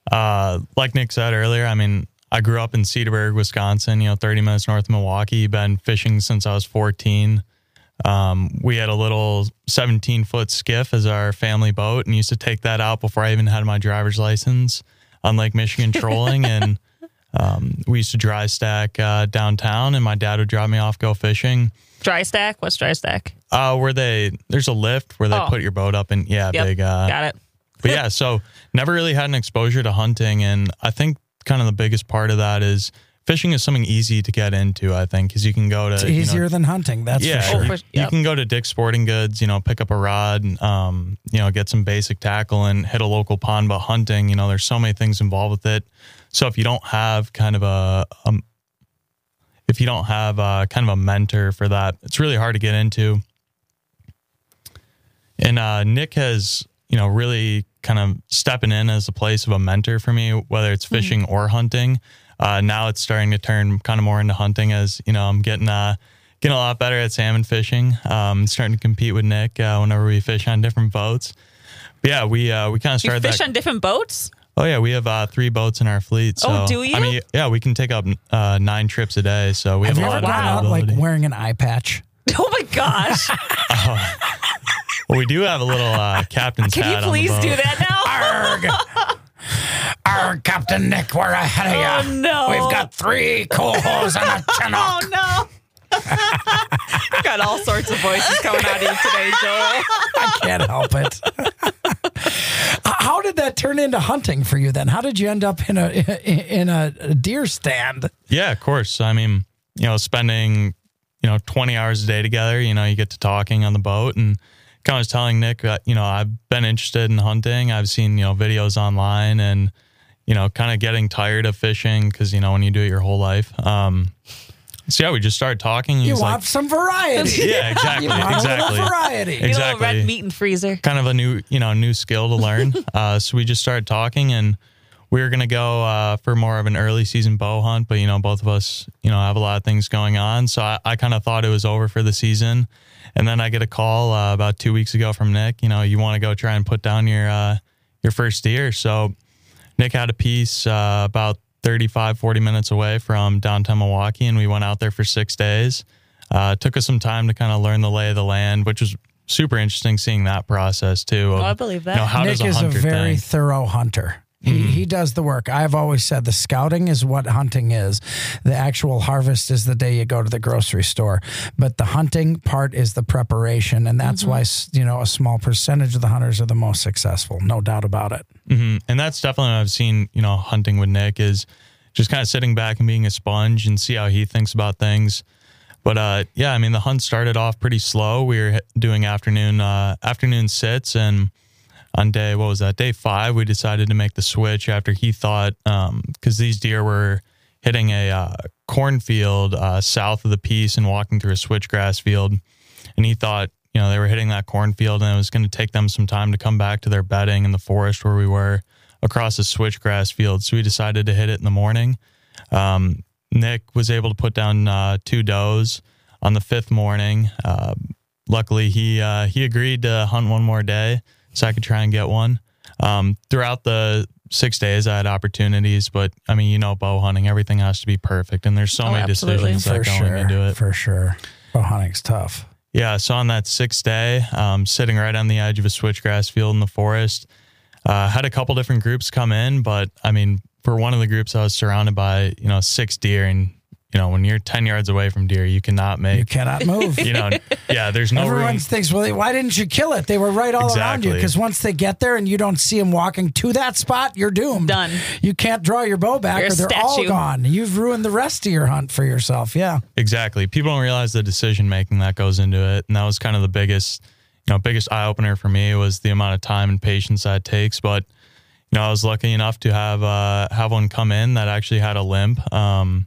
uh, like Nick said earlier, I mean, I grew up in Cedarburg, Wisconsin, you know, thirty minutes north of Milwaukee. Been fishing since I was fourteen. Um, we had a little seventeen foot skiff as our family boat, and used to take that out before I even had my driver's license on Lake Michigan trolling. And um, we used to dry stack uh, downtown, and my dad would drop me off, go fishing. Dry stack? What's dry stack? Uh, where they, there's a lift where they Oh. put your boat up, and yeah, Yep. big, uh, Got it. but yeah, so never really had an exposure to hunting. And I think kind of the biggest part of that is fishing is something easy to get into, I think, because you can go to... It's easier you know, than hunting, that's yeah, for sure. You, you can go to Dick's Sporting Goods, you know, pick up a rod, um, you know, get some basic tackle and hit a local pond. But hunting, you know, there's so many things involved with it. So if you don't have kind of a... Um, if you don't have uh, kind of a mentor for that, it's really hard to get into. And uh, Nick has, you know, really kind of stepping in as a place of a mentor for me, whether it's fishing mm-hmm. or hunting. Uh, now it's starting to turn kind of more into hunting as, you know, I'm getting uh, getting a lot better at salmon fishing. Um, starting to compete with Nick uh, whenever we fish on different boats. But yeah, we uh, we kind of started You fish that. on different boats? Oh, yeah, we have uh, three boats in our fleet. So, oh, do you? I mean, yeah, we can take up uh, nine trips a day. So we have, have a you lot ever of gone out availability. like wearing an eye patch? Oh my gosh. oh. Well, we do have a little uh, captain's Can hat you please on the do boat. that now? Arg. Arg, Captain Nick, we're ahead of Oh, you. no. We've got three cohos and a chinook. Oh, no. You've got all sorts of voices coming out of you today, Joel. I can't help it. How did that turn into hunting for you then? How did you end up in a in a deer stand? Yeah, of course. I mean, you know, spending, you know, twenty hours a day together, you know, you get to talking on the boat and kind of was telling Nick that, you know, I've been interested in hunting. I've seen, you know, videos online and, you know, kind of getting tired of fishing because, you know, when you do it your whole life. Um, so yeah, we just started talking. You He's want like, some variety. Yeah, exactly. You want exactly. a little variety. You know, Exactly. red meat and freezer. Kind of a new, you know, new skill to learn. uh, so we just started talking and we were going to go uh, for more of an early season bow hunt, but, you know, both of us, you know, have a lot of things going on. So I, I kind of thought it was over for the season. And then I get a call uh, about two weeks ago from Nick, you know, you want to go try and put down your, uh, your first deer. So Nick had a piece uh, about thirty-five, forty minutes away from downtown Milwaukee. And we went out there for six days. Uh, it took us some time to kind of learn the lay of the land, which was super interesting seeing that process too. Oh, Of, I believe that. You know, how Nick does a is a hunter very think? thorough hunter. He, Mm-hmm. he does the work. I've always said the scouting is what hunting is. The actual harvest is the day you go to the grocery store. But the hunting part is the preparation. And that's Mm-hmm. why, s- you know, a small percentage of the hunters are the most successful. No doubt about it. Mm-hmm. And that's definitely what I've seen, you know, hunting with Nick is just kind of sitting back and being a sponge and see how he thinks about things. But uh, yeah, I mean, the hunt started off pretty slow. We were doing afternoon uh, afternoon sits, and on day, what was that, day five, we decided to make the switch after he thought, um, because these deer were hitting a uh, cornfield uh, south of the piece and walking through a switchgrass field. And he thought, you know, they were hitting that cornfield and it was going to take them some time to come back to their bedding in the forest where we were across the switchgrass field. So we decided to hit it in the morning. Um, Nick was able to put down uh, two does on the fifth morning. Uh, luckily, he uh, he agreed to hunt one more day so I could try and get one. Um, throughout the six days, I had opportunities, but I mean, you know, bow hunting, everything has to be perfect. And there's so Oh, many absolutely. decisions that For go sure. into it. For sure. Bow hunting's tough. Yeah, so on that sixth day, um, sitting right on the edge of a switchgrass field in the forest, uh, had a couple different groups come in, but I mean, for one of the groups, I was surrounded by, you know, six deer, and you know, when you're ten yards away from deer, you cannot make, You cannot move. you know, yeah, there's no Everyone room. thinks, well, why didn't you kill it? They were right all around you. Exactly. Because once they get there and you don't see them walking to that spot, you're doomed. Done. You can't draw your bow back You're a or they're all statue. gone. You've ruined the rest of your hunt for yourself. Yeah. Exactly. People don't realize the decision making that goes into it. And that was kind of the biggest, you know, biggest eye opener for me was the amount of time and patience that takes. But, you know, I was lucky enough to have, uh, have one come in that actually had a limp. Um,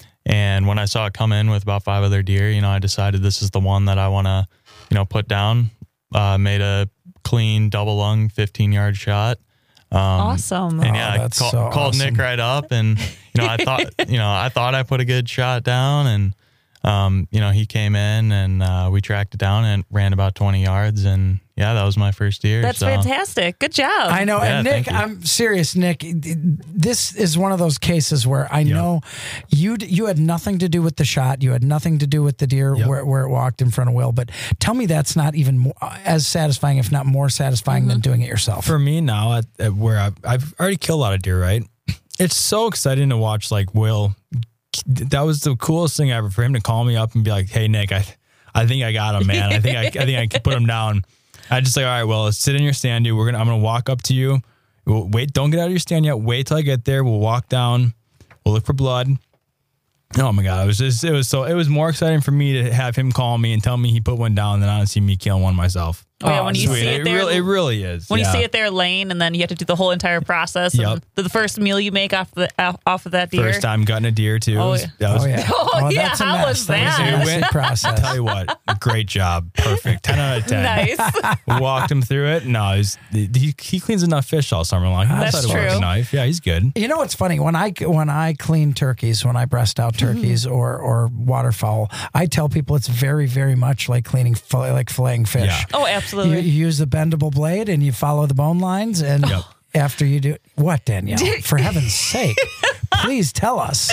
and when I saw it come in with about five other deer, you know, I decided this is the one that I want to, you know, put down, uh, made a clean double lung fifteen yard shot. Um, Awesome. And Oh, yeah, I that's call, so called awesome. Nick right up, and you know, I thought, you know, I thought I put a good shot down, and um, you know, he came in and uh, we tracked it down and ran about twenty yards, and yeah, that was my first deer. That's so. fantastic. Good job. I know. Yeah, and Nick, thank you. I'm serious, Nick. This is one of those cases where I know you you had nothing to do with the shot. You had nothing to do with the deer Yep. where, where it walked in front of Will. But tell me that's not even more, as satisfying, if not more satisfying, than doing it yourself. Mm-hmm. For For me now, at, at where I've, I've already killed a lot of deer, right? It's so exciting to watch, like, Will. That was the coolest thing ever, for him to call me up and be like, hey, Nick, I I think I got him, man. I think I, I think I can put him down. I just like, all right, well, sit in your stand, dude. We're gonna I'm gonna walk up to you. We'll wait, don't get out of your stand yet. Wait till I get there. We'll walk down. We'll look for blood. Oh my God. It was just, it was so, it was more exciting for me to have him call me and tell me he put one down than honestly me killing one myself. Oh, yeah, when you sweet. see it, it, there, really, it really is. When yeah. you see it there laying, and then you have to do the whole entire process. Yep. And the, the first meal you make off the off of that deer. First time gutting a deer too. Oh, was, yeah. That was, Oh, yeah. Oh, Oh, yeah. that's a How mess. was That was a that? messy It went- process. Tell you what, great job. Perfect. ten out of ten. Nice. Walked him through it. No, he's, he, he cleans enough fish all summer long. He knows That's how to work true. a knife. Yeah, he's good. You know what's funny? When I when I clean turkeys, when I breast out turkeys Mm-hmm. or or waterfowl, I tell people it's very very much like cleaning fillet, like filleting fish. Yeah. Oh, You, absolutely. you use a bendable blade and you follow the bone lines, and Yep. after you do what, Danielle? For heaven's sake, please tell us.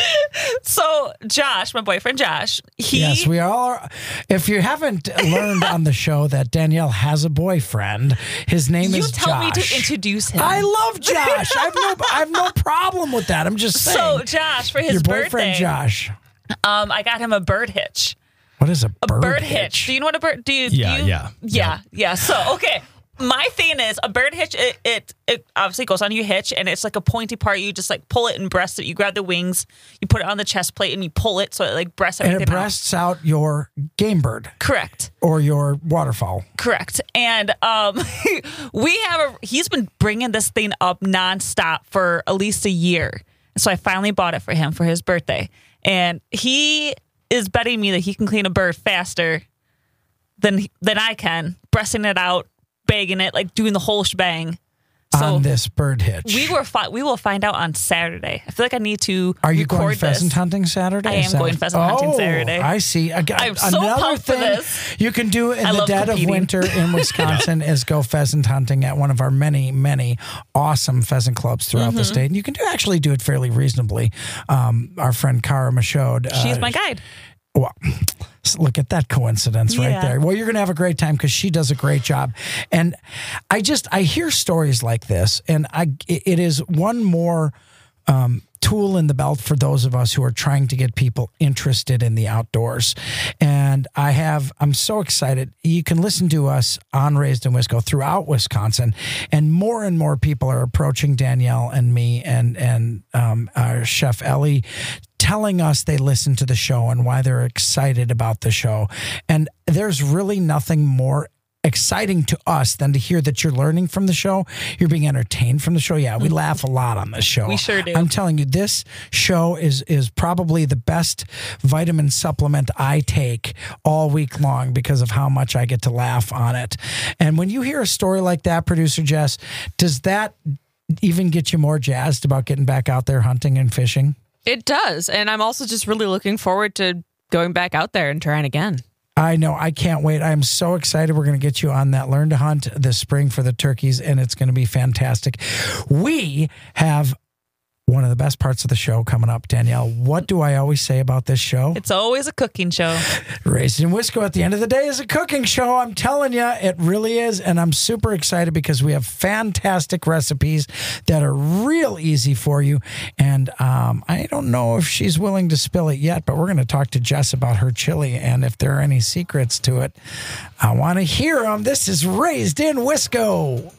So Josh, my boyfriend Josh, he Yes, we all are. If you haven't learned on the show that Danielle has a boyfriend, his name you is tell Josh. me to introduce him. I love Josh. I have no, I have no problem with that. I'm just saying. So Josh, for his your boyfriend birthday, Josh. um, I got him a bird hitch. What is a A bird, bird, hitch. Do you know what a bird? Do you? Yeah, you, yeah, yeah, yeah. So okay, my thing is a bird hitch. It, it it obviously goes on your hitch, and it's like a pointy part. You just like pull it and breast it. You grab the wings, you put it on the chest plate, and you pull it so it like breasts And everything it breasts out. your game bird. Correct. Or your waterfowl. Correct. And um, we have a. He's been bringing this thing up nonstop for at least a year. So I finally bought it for him for his birthday, and he is betting me that he can clean a bird faster than than I can, breasting it out, bagging it, like doing the whole shebang. So on this bird hitch. we were fi- we will find out on Saturday. I feel like I need to. Are you record going pheasant this. hunting Saturday? I am Is that- going pheasant hunting Oh, Saturday. I see. I got I'm so another pumped for thing this. you can do in I the love dead competing. of winter in Wisconsin is go pheasant hunting at one of our many, many awesome pheasant clubs throughout the Mhm. state. And you can do, actually do it fairly reasonably. Um, our friend Cara Michaud. She's uh, my guide. Well, look at that coincidence right Yeah. there. Well, you're going to have a great time because she does a great job. And I just, I hear stories like this, and I, it is one more um, tool in the belt for those of us who are trying to get people interested in the outdoors. And I have, I'm so excited. You can listen to us on Raised in Wisco throughout Wisconsin, and more and more people are approaching Danielle and me and, and um, our chef Ellie, telling us they listen to the show and why they're excited about the show. And there's really nothing more exciting to us than to hear that you're learning from the show. You're being entertained from the show. Yeah, we laugh a lot on this show. We sure do. I'm telling you, this show is is probably the best vitamin supplement I take all week long because of how much I get to laugh on it. And when you hear a story like that, producer Jess, does that even get you more jazzed about getting back out there hunting and fishing? It does. And I'm also just really looking forward to going back out there and trying again. I know. I can't wait. I'm so excited. We're going to get you on that Learn to Hunt this spring for the turkeys, and it's going to be fantastic. We have one of the best parts of the show coming up, Danielle. What do I always say about this show? It's always a cooking show. Raised in Wisco at the end of the day is a cooking show. I'm telling you, it really is. And I'm super excited because we have fantastic recipes that are real easy for you. And um, I don't know if she's willing to spill it yet, but we're going to talk to Jess about her chili and if there are any secrets to it. I want to hear them. This is Raised in Wisco.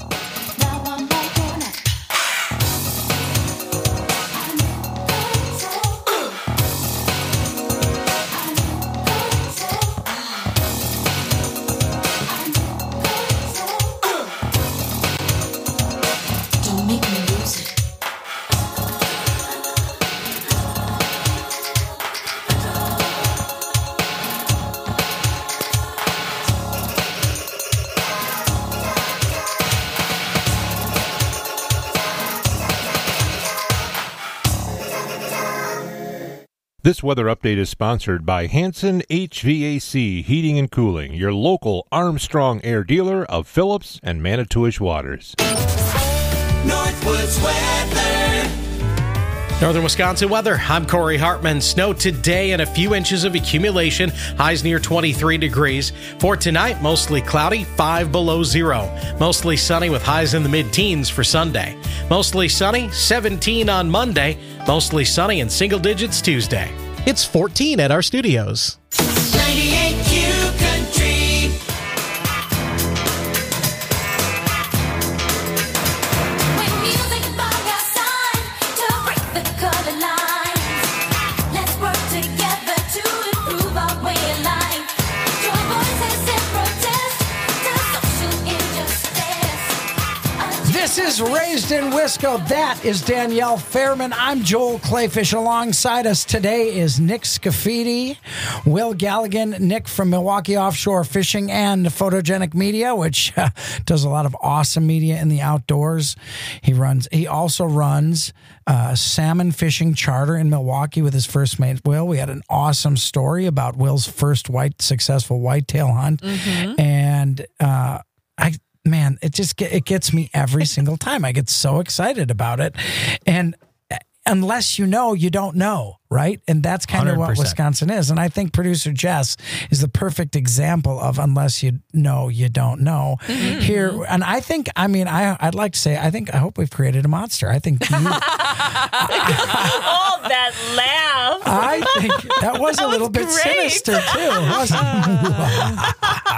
This weather update is sponsored by Hanson H V A C Heating and Cooling, your local Armstrong Air dealer of Phillips and Manitowish Waters. Northwoods weather. Northern Wisconsin weather. I'm Corey Hartman. Snow today and a few inches of accumulation. Highs near twenty-three degrees. For tonight, mostly cloudy, five below zero. Mostly sunny with highs in the mid-teens for Sunday. Mostly sunny, seventeen on Monday. Mostly sunny and single digits Tuesday. It's fourteen at our studios. ninety-eight Q Country. When music by your side to break the color lines. Let's work This is Raised in Wisco. That is Danielle Fairman. I'm Joel Clayfish. Alongside us today is Nick Scafidi, Will Galligan, Nick from Milwaukee Offshore Fishing and Photogenic Media, which uh, does a lot of awesome media in the outdoors. He runs. He also runs uh, salmon fishing charter in Milwaukee with his first mate, Will. We had an awesome story about Will's first white successful whitetail hunt, Mm-hmm. and uh, I. Man, it just get, it gets me every single time. I get so excited about it. And unless you know, you don't know, right? And that's kind of one hundred what percent. Wisconsin is. And I think producer Jess is the perfect example of unless you know, you don't know. Mm-hmm. Here, and I think, I mean, I, I'd like to say, I think, I hope we've created a monster. I think you, Oh, that laugh. I think that was a That little was bit great. sinister too, wasn't it?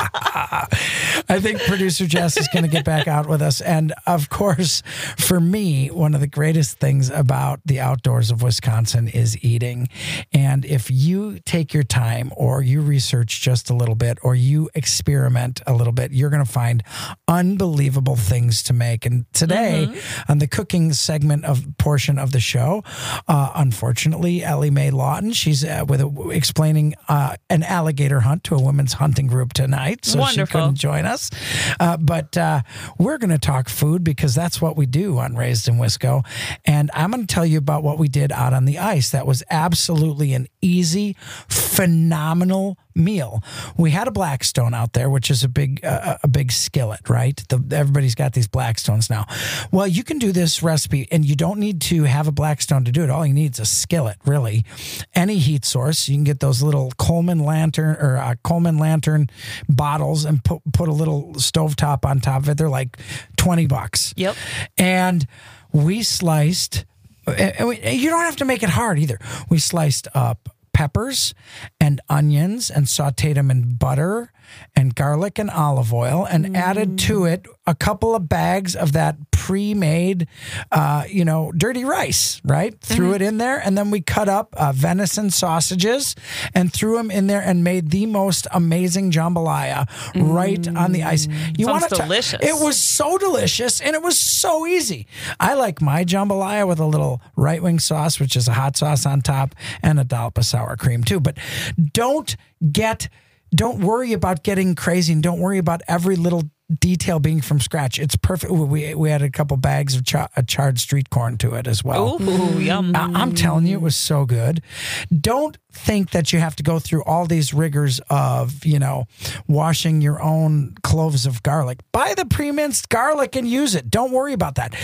I think producer Jess is going to get back out with us. And of course, for me, one of the greatest things about the outdoors of Wisconsin is eating. And if you take your time or you research just a little bit or you experiment a little bit, you're going to find unbelievable things to make. And today on the cooking segment of portion of the show, uh, unfortunately, Ellie Mae Lawton, she's uh, with a, explaining uh, an alligator hunt to a women's hunting group tonight. So she Wonderful. couldn't join us. Uh, but uh, we're going to talk food because that's what we do on Raised in Wisco. And I'm going to tell you about what we did out on the ice. That was absolutely an easy, phenomenal meal. We had a Blackstone out there, which is a big uh, a big skillet, right? The, everybody's got these Blackstones now. Well, you can do this recipe, and you don't need to have a Blackstone to do it. All you need is a skillet, really. Any heat source. You can get those little Coleman lantern or uh, Coleman lantern bottles and put put a little stovetop on top of it. They're like twenty bucks. Yep. And we sliced. And we, you don't have to make it hard either. We sliced up peppers and onions and sauteed them in butter and garlic and olive oil and mm. added to it a couple of bags of that pre-made, uh, you know, dirty rice, right? Mm-hmm. Threw it in there, and then we cut up uh, venison sausages and threw them in there and made the most amazing jambalaya mm. right on the ice. You Sounds wanna delicious. T- it was so delicious, and it was so easy. I like my jambalaya with a little right wing sauce, which is a hot sauce on top, and a dollop of sour cream too. But don't get, don't worry about getting crazy, and don't worry about every little detail being from scratch. It's perfect. We we added a couple bags of char- charred street corn to it as well. Ooh, yum. I- I'm telling you, it was so good. Don't think that you have to go through all these rigors of, you know, washing your own cloves of garlic. Buy the pre-minced garlic and use it. Don't worry about that.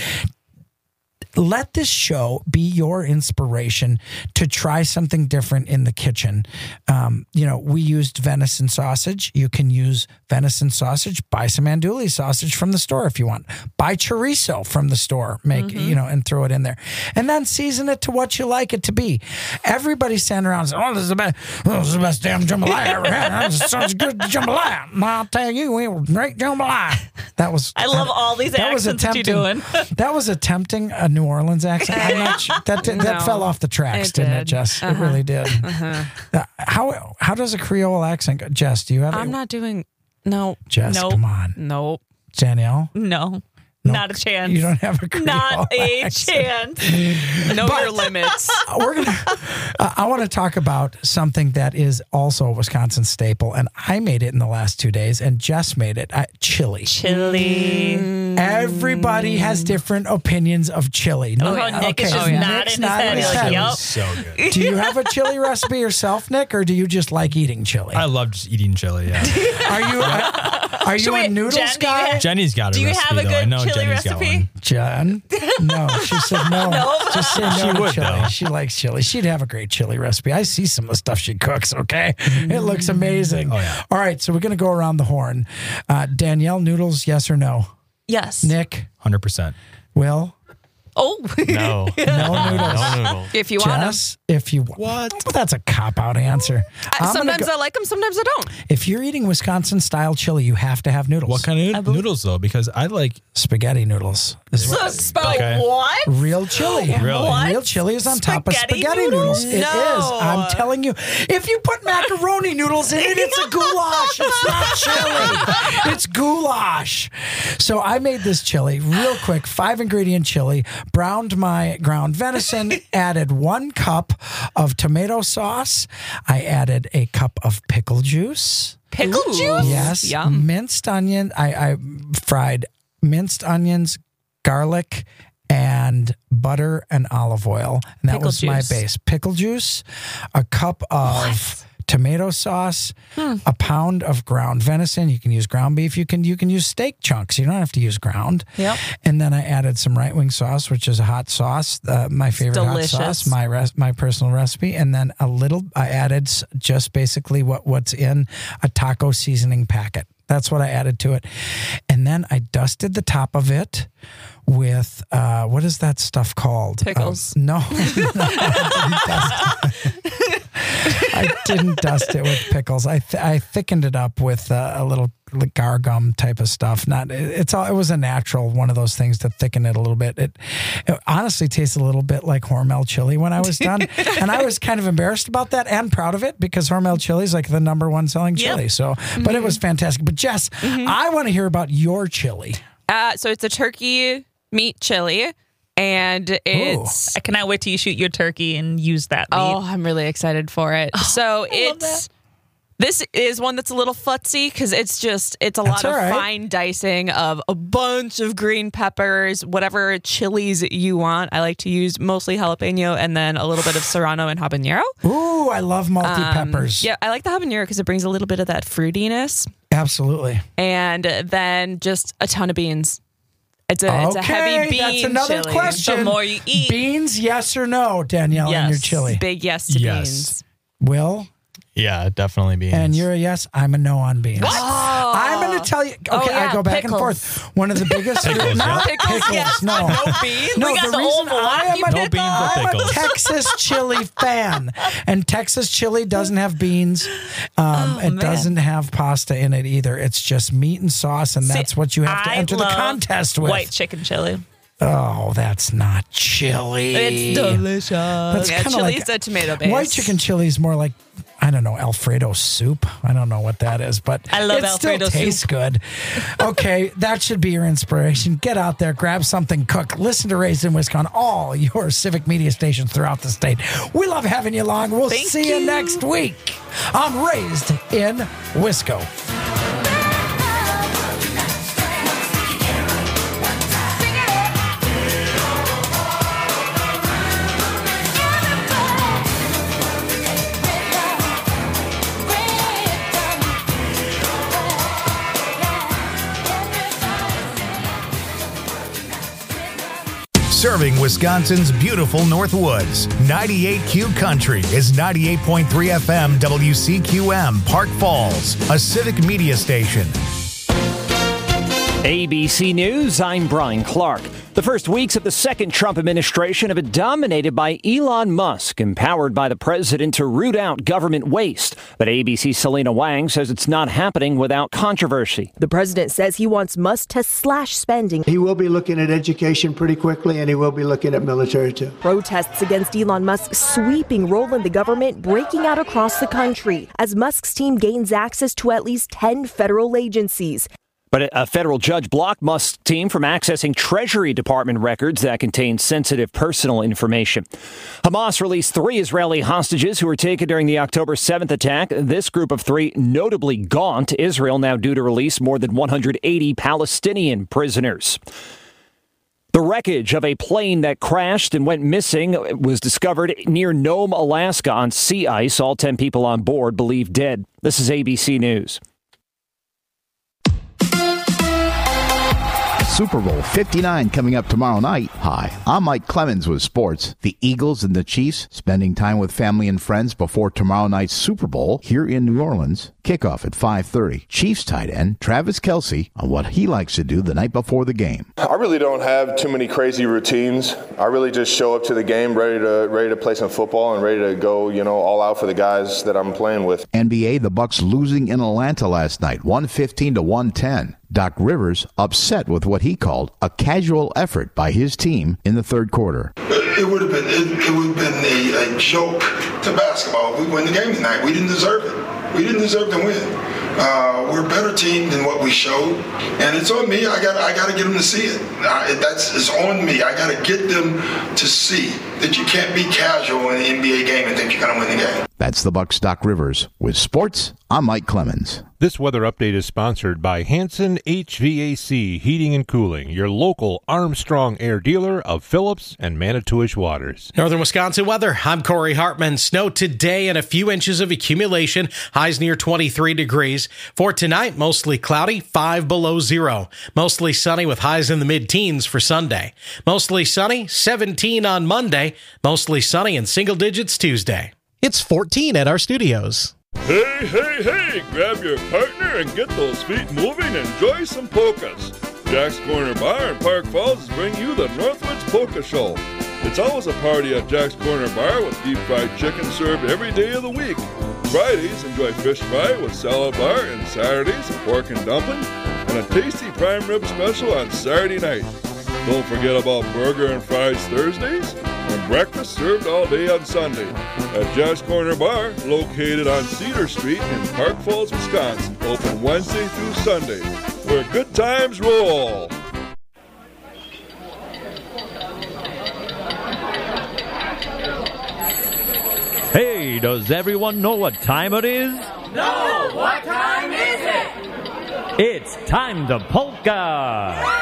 Let this show be your inspiration to try something different in the kitchen. Um, you know, we used venison sausage. You can use venison sausage. Buy some andouille sausage from the store if you want. Buy chorizo from the store. Make, mm-hmm. you know, and throw it in there. And then season it to what you like it to be. Everybody's standing around and saying, oh, this is the best, oh, this is the best damn jambalaya I ever had. This is such good jambalaya. And I'll tell you, it was great jambalaya. That was. I love all these that was accents that you're doing. That was attempting a New Orleans accent. I'm not sure. That, that No, fell off the tracks, it didn't did. it, Jess? Uh-huh. It really did. Uh-huh. Uh, how how does a Creole accent go? Jess, do you have I'm it? not doing. No. Jess, Nope. come on. Nope. Danielle? No. No, Not a chance. You don't have a Creole Not a accent. chance. Know But- your limits. We're gonna. Uh, I want to talk about something that is also a Wisconsin staple, and I made it in the last two days, and Jess made it. Uh, chili. Chili. Everybody has different opinions of chili. Oh, yeah. Nick is just Nick's nodding his head. nodding He's like, yup. So good. Do you have a chili recipe yourself, Nick, or do you just like eating chili? I love just eating chili. Yeah. Are you a, are you Should a we- noodles Jen, do you guy? have- Jenny's got a Do you recipe, have a though. I good know chili Jenny's got recipe? one. Jen? No, she said no. No? Just say no She to would, chili. though. She likes chili. She'd have a great chili recipe. I see some of the stuff she cooks, okay? It looks amazing. Oh, yeah. All right, so we're going to go around the horn. Uh, Danielle, noodles, yes or no? Yes. Nick? one hundred percent. Will? Oh. No. No noodles. No noodles. If you want them. Jess, if you what? Well, that's a cop-out answer. I'm gonna Sometimes go- I like them, sometimes I don't. if you're eating Wisconsin-style chili, you have to have noodles. What kind of noodles, though? Because I like spaghetti noodles. So spell Okay. what? Real chili. Really? What? Real chili is on top of Spaghetti spaghetti noodles. noodles? It No. is. I'm telling you. If you put macaroni noodles in it, it's a goulash. It's not chili. It's goulash. So I made this chili real quick. Five ingredient chili. Browned my ground venison. Added one cup of tomato sauce. I added a cup of pickle juice. Pickle Ooh. juice? Yes. Yum. Minced onion. I, I fried minced onions, garlic, and butter and olive oil. And that Pickle was my juice. base. Pickle juice, a cup of tomato sauce, Hmm. a pound of ground venison. You can use ground beef. You can you can use steak chunks. You don't have to use ground. Yep. And then I added some right wing sauce, which is a hot sauce, uh, my favorite hot delicious. sauce, my res- my personal recipe. And then a little, I added s- just basically what what's in a taco seasoning packet. That's what I added to it. And then I dusted the top of it with, uh, what is that stuff called? Pickles. Um, no. I didn't dust it with pickles. I th- I thickened it up with uh, a little gar gum type of stuff. Not it, it's all. It was a natural one of those things to thicken it a little bit. It, it honestly tasted a little bit like Hormel chili when I was done, and I was kind of embarrassed about that and proud of it because Hormel chili is like the number one selling chili. Yep. So, but it was fantastic. But Jess, I want to hear about your chili. Uh, so it's a turkey meat chili, and it's. I cannot wait till you shoot your turkey and use that meat. Oh, I'm really excited for it. so it's. This is one that's a little futzy because it's just, it's a That's lot of all right. fine dicing of a bunch of green peppers, whatever chilies you want. I like to use mostly jalapeno and then a little bit of serrano and habanero. Ooh, I love multi peppers. Um, yeah, I like the habanero because it brings a little bit of that fruitiness. Absolutely. And then just a ton of beans. It's a, it's a heavy bean that's another chili. question. The more you eat. Beans, yes or no, Danielle, in your Yes. chili? Big yes to Yes. beans. Will? Yeah, definitely beans. And you're a yes. I'm a no on beans. What? I'm going to tell you. Okay, Oh, yeah, I go back pickles. and forth. One of the biggest. Pickles, not yeah. Pickles, yes, No, but no beans? No, We got the, the reason old I am a, Milwaukee No beans or I'm a pickles. Texas chili fan, and Texas chili doesn't have beans. Um, Oh, it man. doesn't have pasta in it either. It's just meat and sauce, and that's what you have to I enter the love contest with. White chicken chili. Oh, that's not chili. It's delicious. That's yeah, kinda chili's like- a tomato base. White chicken chili is more like, I don't know, Alfredo soup. I don't know what that is, but I love it Alfredo still tastes soup. good. Okay, that should be your inspiration. Get out there, grab something, cook. Listen to Raised in Wisconsin, all your civic media stations throughout the state. We love having you along. We'll Thank see you. you. next week on Raised in Wisco. Serving Wisconsin's beautiful North Woods. ninety-eight Q Country is ninety-eight point three F M W C Q M, Park Falls, a civic media station. A B C News, I'm Brian Clark. The first weeks of the second Trump administration have been dominated by Elon Musk, empowered by the president to root out government waste. But A B C's Selena Wang says it's not happening without controversy. The president says he wants Musk to slash spending. He will be looking at education pretty quickly, and he will be looking at military too. Protests against Elon Musk's sweeping role in the government breaking out across the country as Musk's team gains access to at least ten federal agencies. But a federal judge blocked Musk's team from accessing Treasury Department records that contain sensitive personal information. Hamas released three Israeli hostages who were taken during the October seventh attack. This group of three notably gaunt. Israel now due to release more than one hundred eighty Palestinian prisoners. The wreckage of a plane that crashed and went missing was discovered near Nome, Alaska on sea ice. All ten people on board believed dead. This is A B C News. Super Bowl fifty-nine coming up tomorrow night. Hi, I'm Mike Clemens with sports. The Eagles and the Chiefs spending time with family and friends before tomorrow night's Super Bowl here in New Orleans. Kickoff at five thirty. Chiefs tight end Travis Kelce on what he likes to do the night before the game. I really don't have too many crazy routines. I really just show up to the game ready to ready to play some football and ready to go, you know, all out for the guys that I'm playing with. N B A, the Bucks losing in Atlanta last night, one fifteen to one ten. Doc Rivers upset with what he called a casual effort by his team in the third quarter. It would have been it, it would have been a, a joke to basketball if we win the game tonight. We didn't deserve it. We didn't deserve to win. Uh, we're a better team than what we showed, and it's on me. I got I got to get them to see it. I, that's it's on me. I got to get them to see that you can't be casual in the N B A game and think you're going to win the game. That's the Bucks' Doc Rivers. With sports, I'm Mike Clemens. This weather update is sponsored by Hanson H V A C Heating and Cooling, your local Armstrong Air dealer of Phillips and Manitowish Waters. Northern Wisconsin weather. I'm Corey Hartman. Snow today and a few inches of accumulation. Highs near twenty-three degrees. For tonight, mostly cloudy, five below zero. Mostly sunny with highs in the mid-teens for Sunday. Mostly sunny, seventeen on Monday. Mostly sunny in single digits Tuesday. It's fourteen at our studios. Hey, hey, hey, grab your partner and get those feet moving and enjoy some polkas. Jack's Corner Bar in Park Falls is bringing you the Northwoods Polka Show. It's always a party at Jack's Corner Bar with deep fried chicken served every day of the week. Fridays, enjoy fish fry with salad bar, and Saturdays, pork and dumpling, and a tasty prime rib special on Saturday night. Don't forget about burger and fries Thursdays, and breakfast served all day on Sunday at Jack's Corner Bar, located on Cedar Street in Park Falls, Wisconsin, open Wednesday through Sunday, where good times roll. Hey, does everyone know what time it is? No, what time is it? It's time to polka!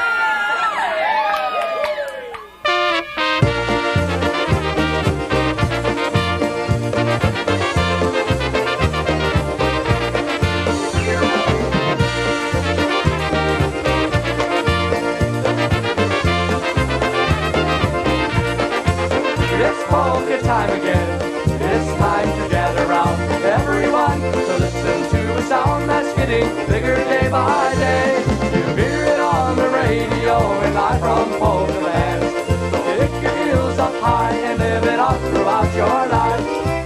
It's polka time again. It's time to gather round everyone to listen to a sound that's getting bigger day by day. You hear it on the radio and live from polka lands. So pick your heels up high and live it up throughout your life.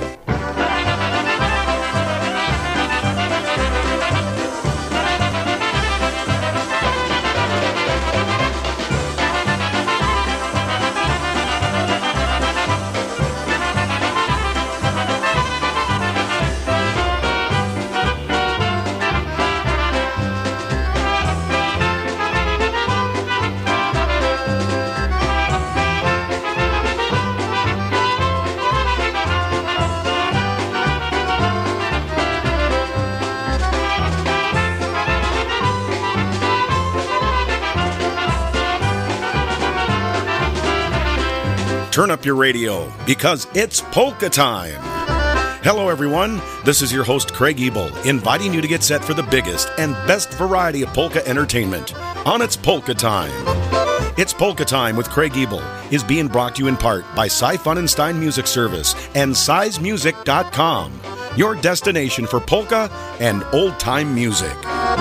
Turn up your radio, because it's polka time. Hello, everyone. This is your host, Craig Ebel, inviting you to get set for the biggest and best variety of polka entertainment on It's Polka Time. It's Polka Time with Craig Ebel is being brought to you in part by Cy Funenstein Music Service and size music dot com, your destination for polka and old-time music.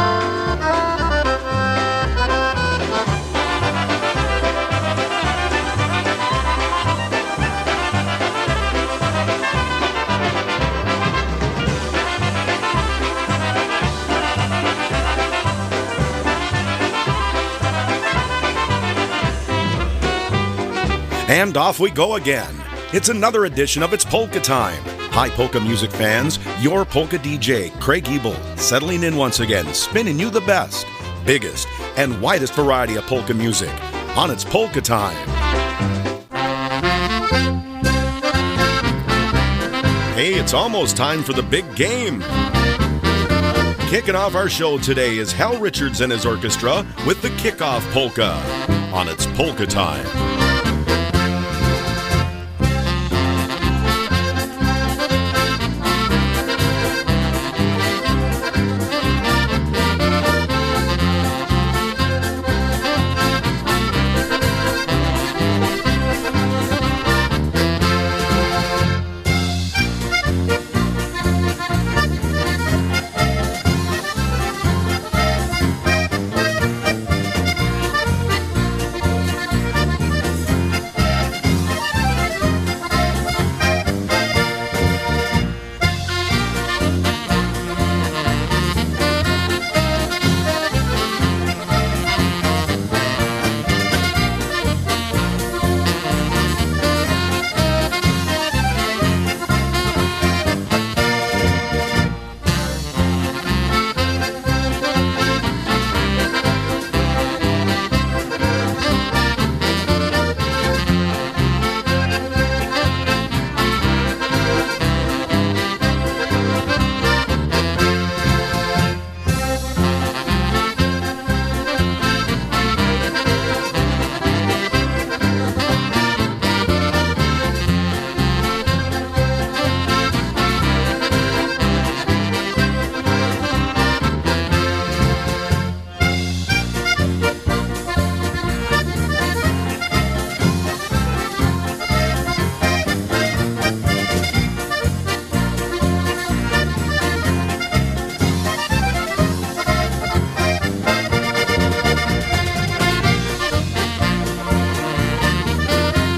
And off we go again. It's another edition of It's Polka Time. Hi, polka music fans. Your polka D J, Craig Ebel, settling in once again, spinning you the best, biggest, and widest variety of polka music on It's Polka Time. Hey, it's almost time for the big game. Kicking off our show today is Hal Richards and his orchestra with the Kickoff Polka on It's Polka Time.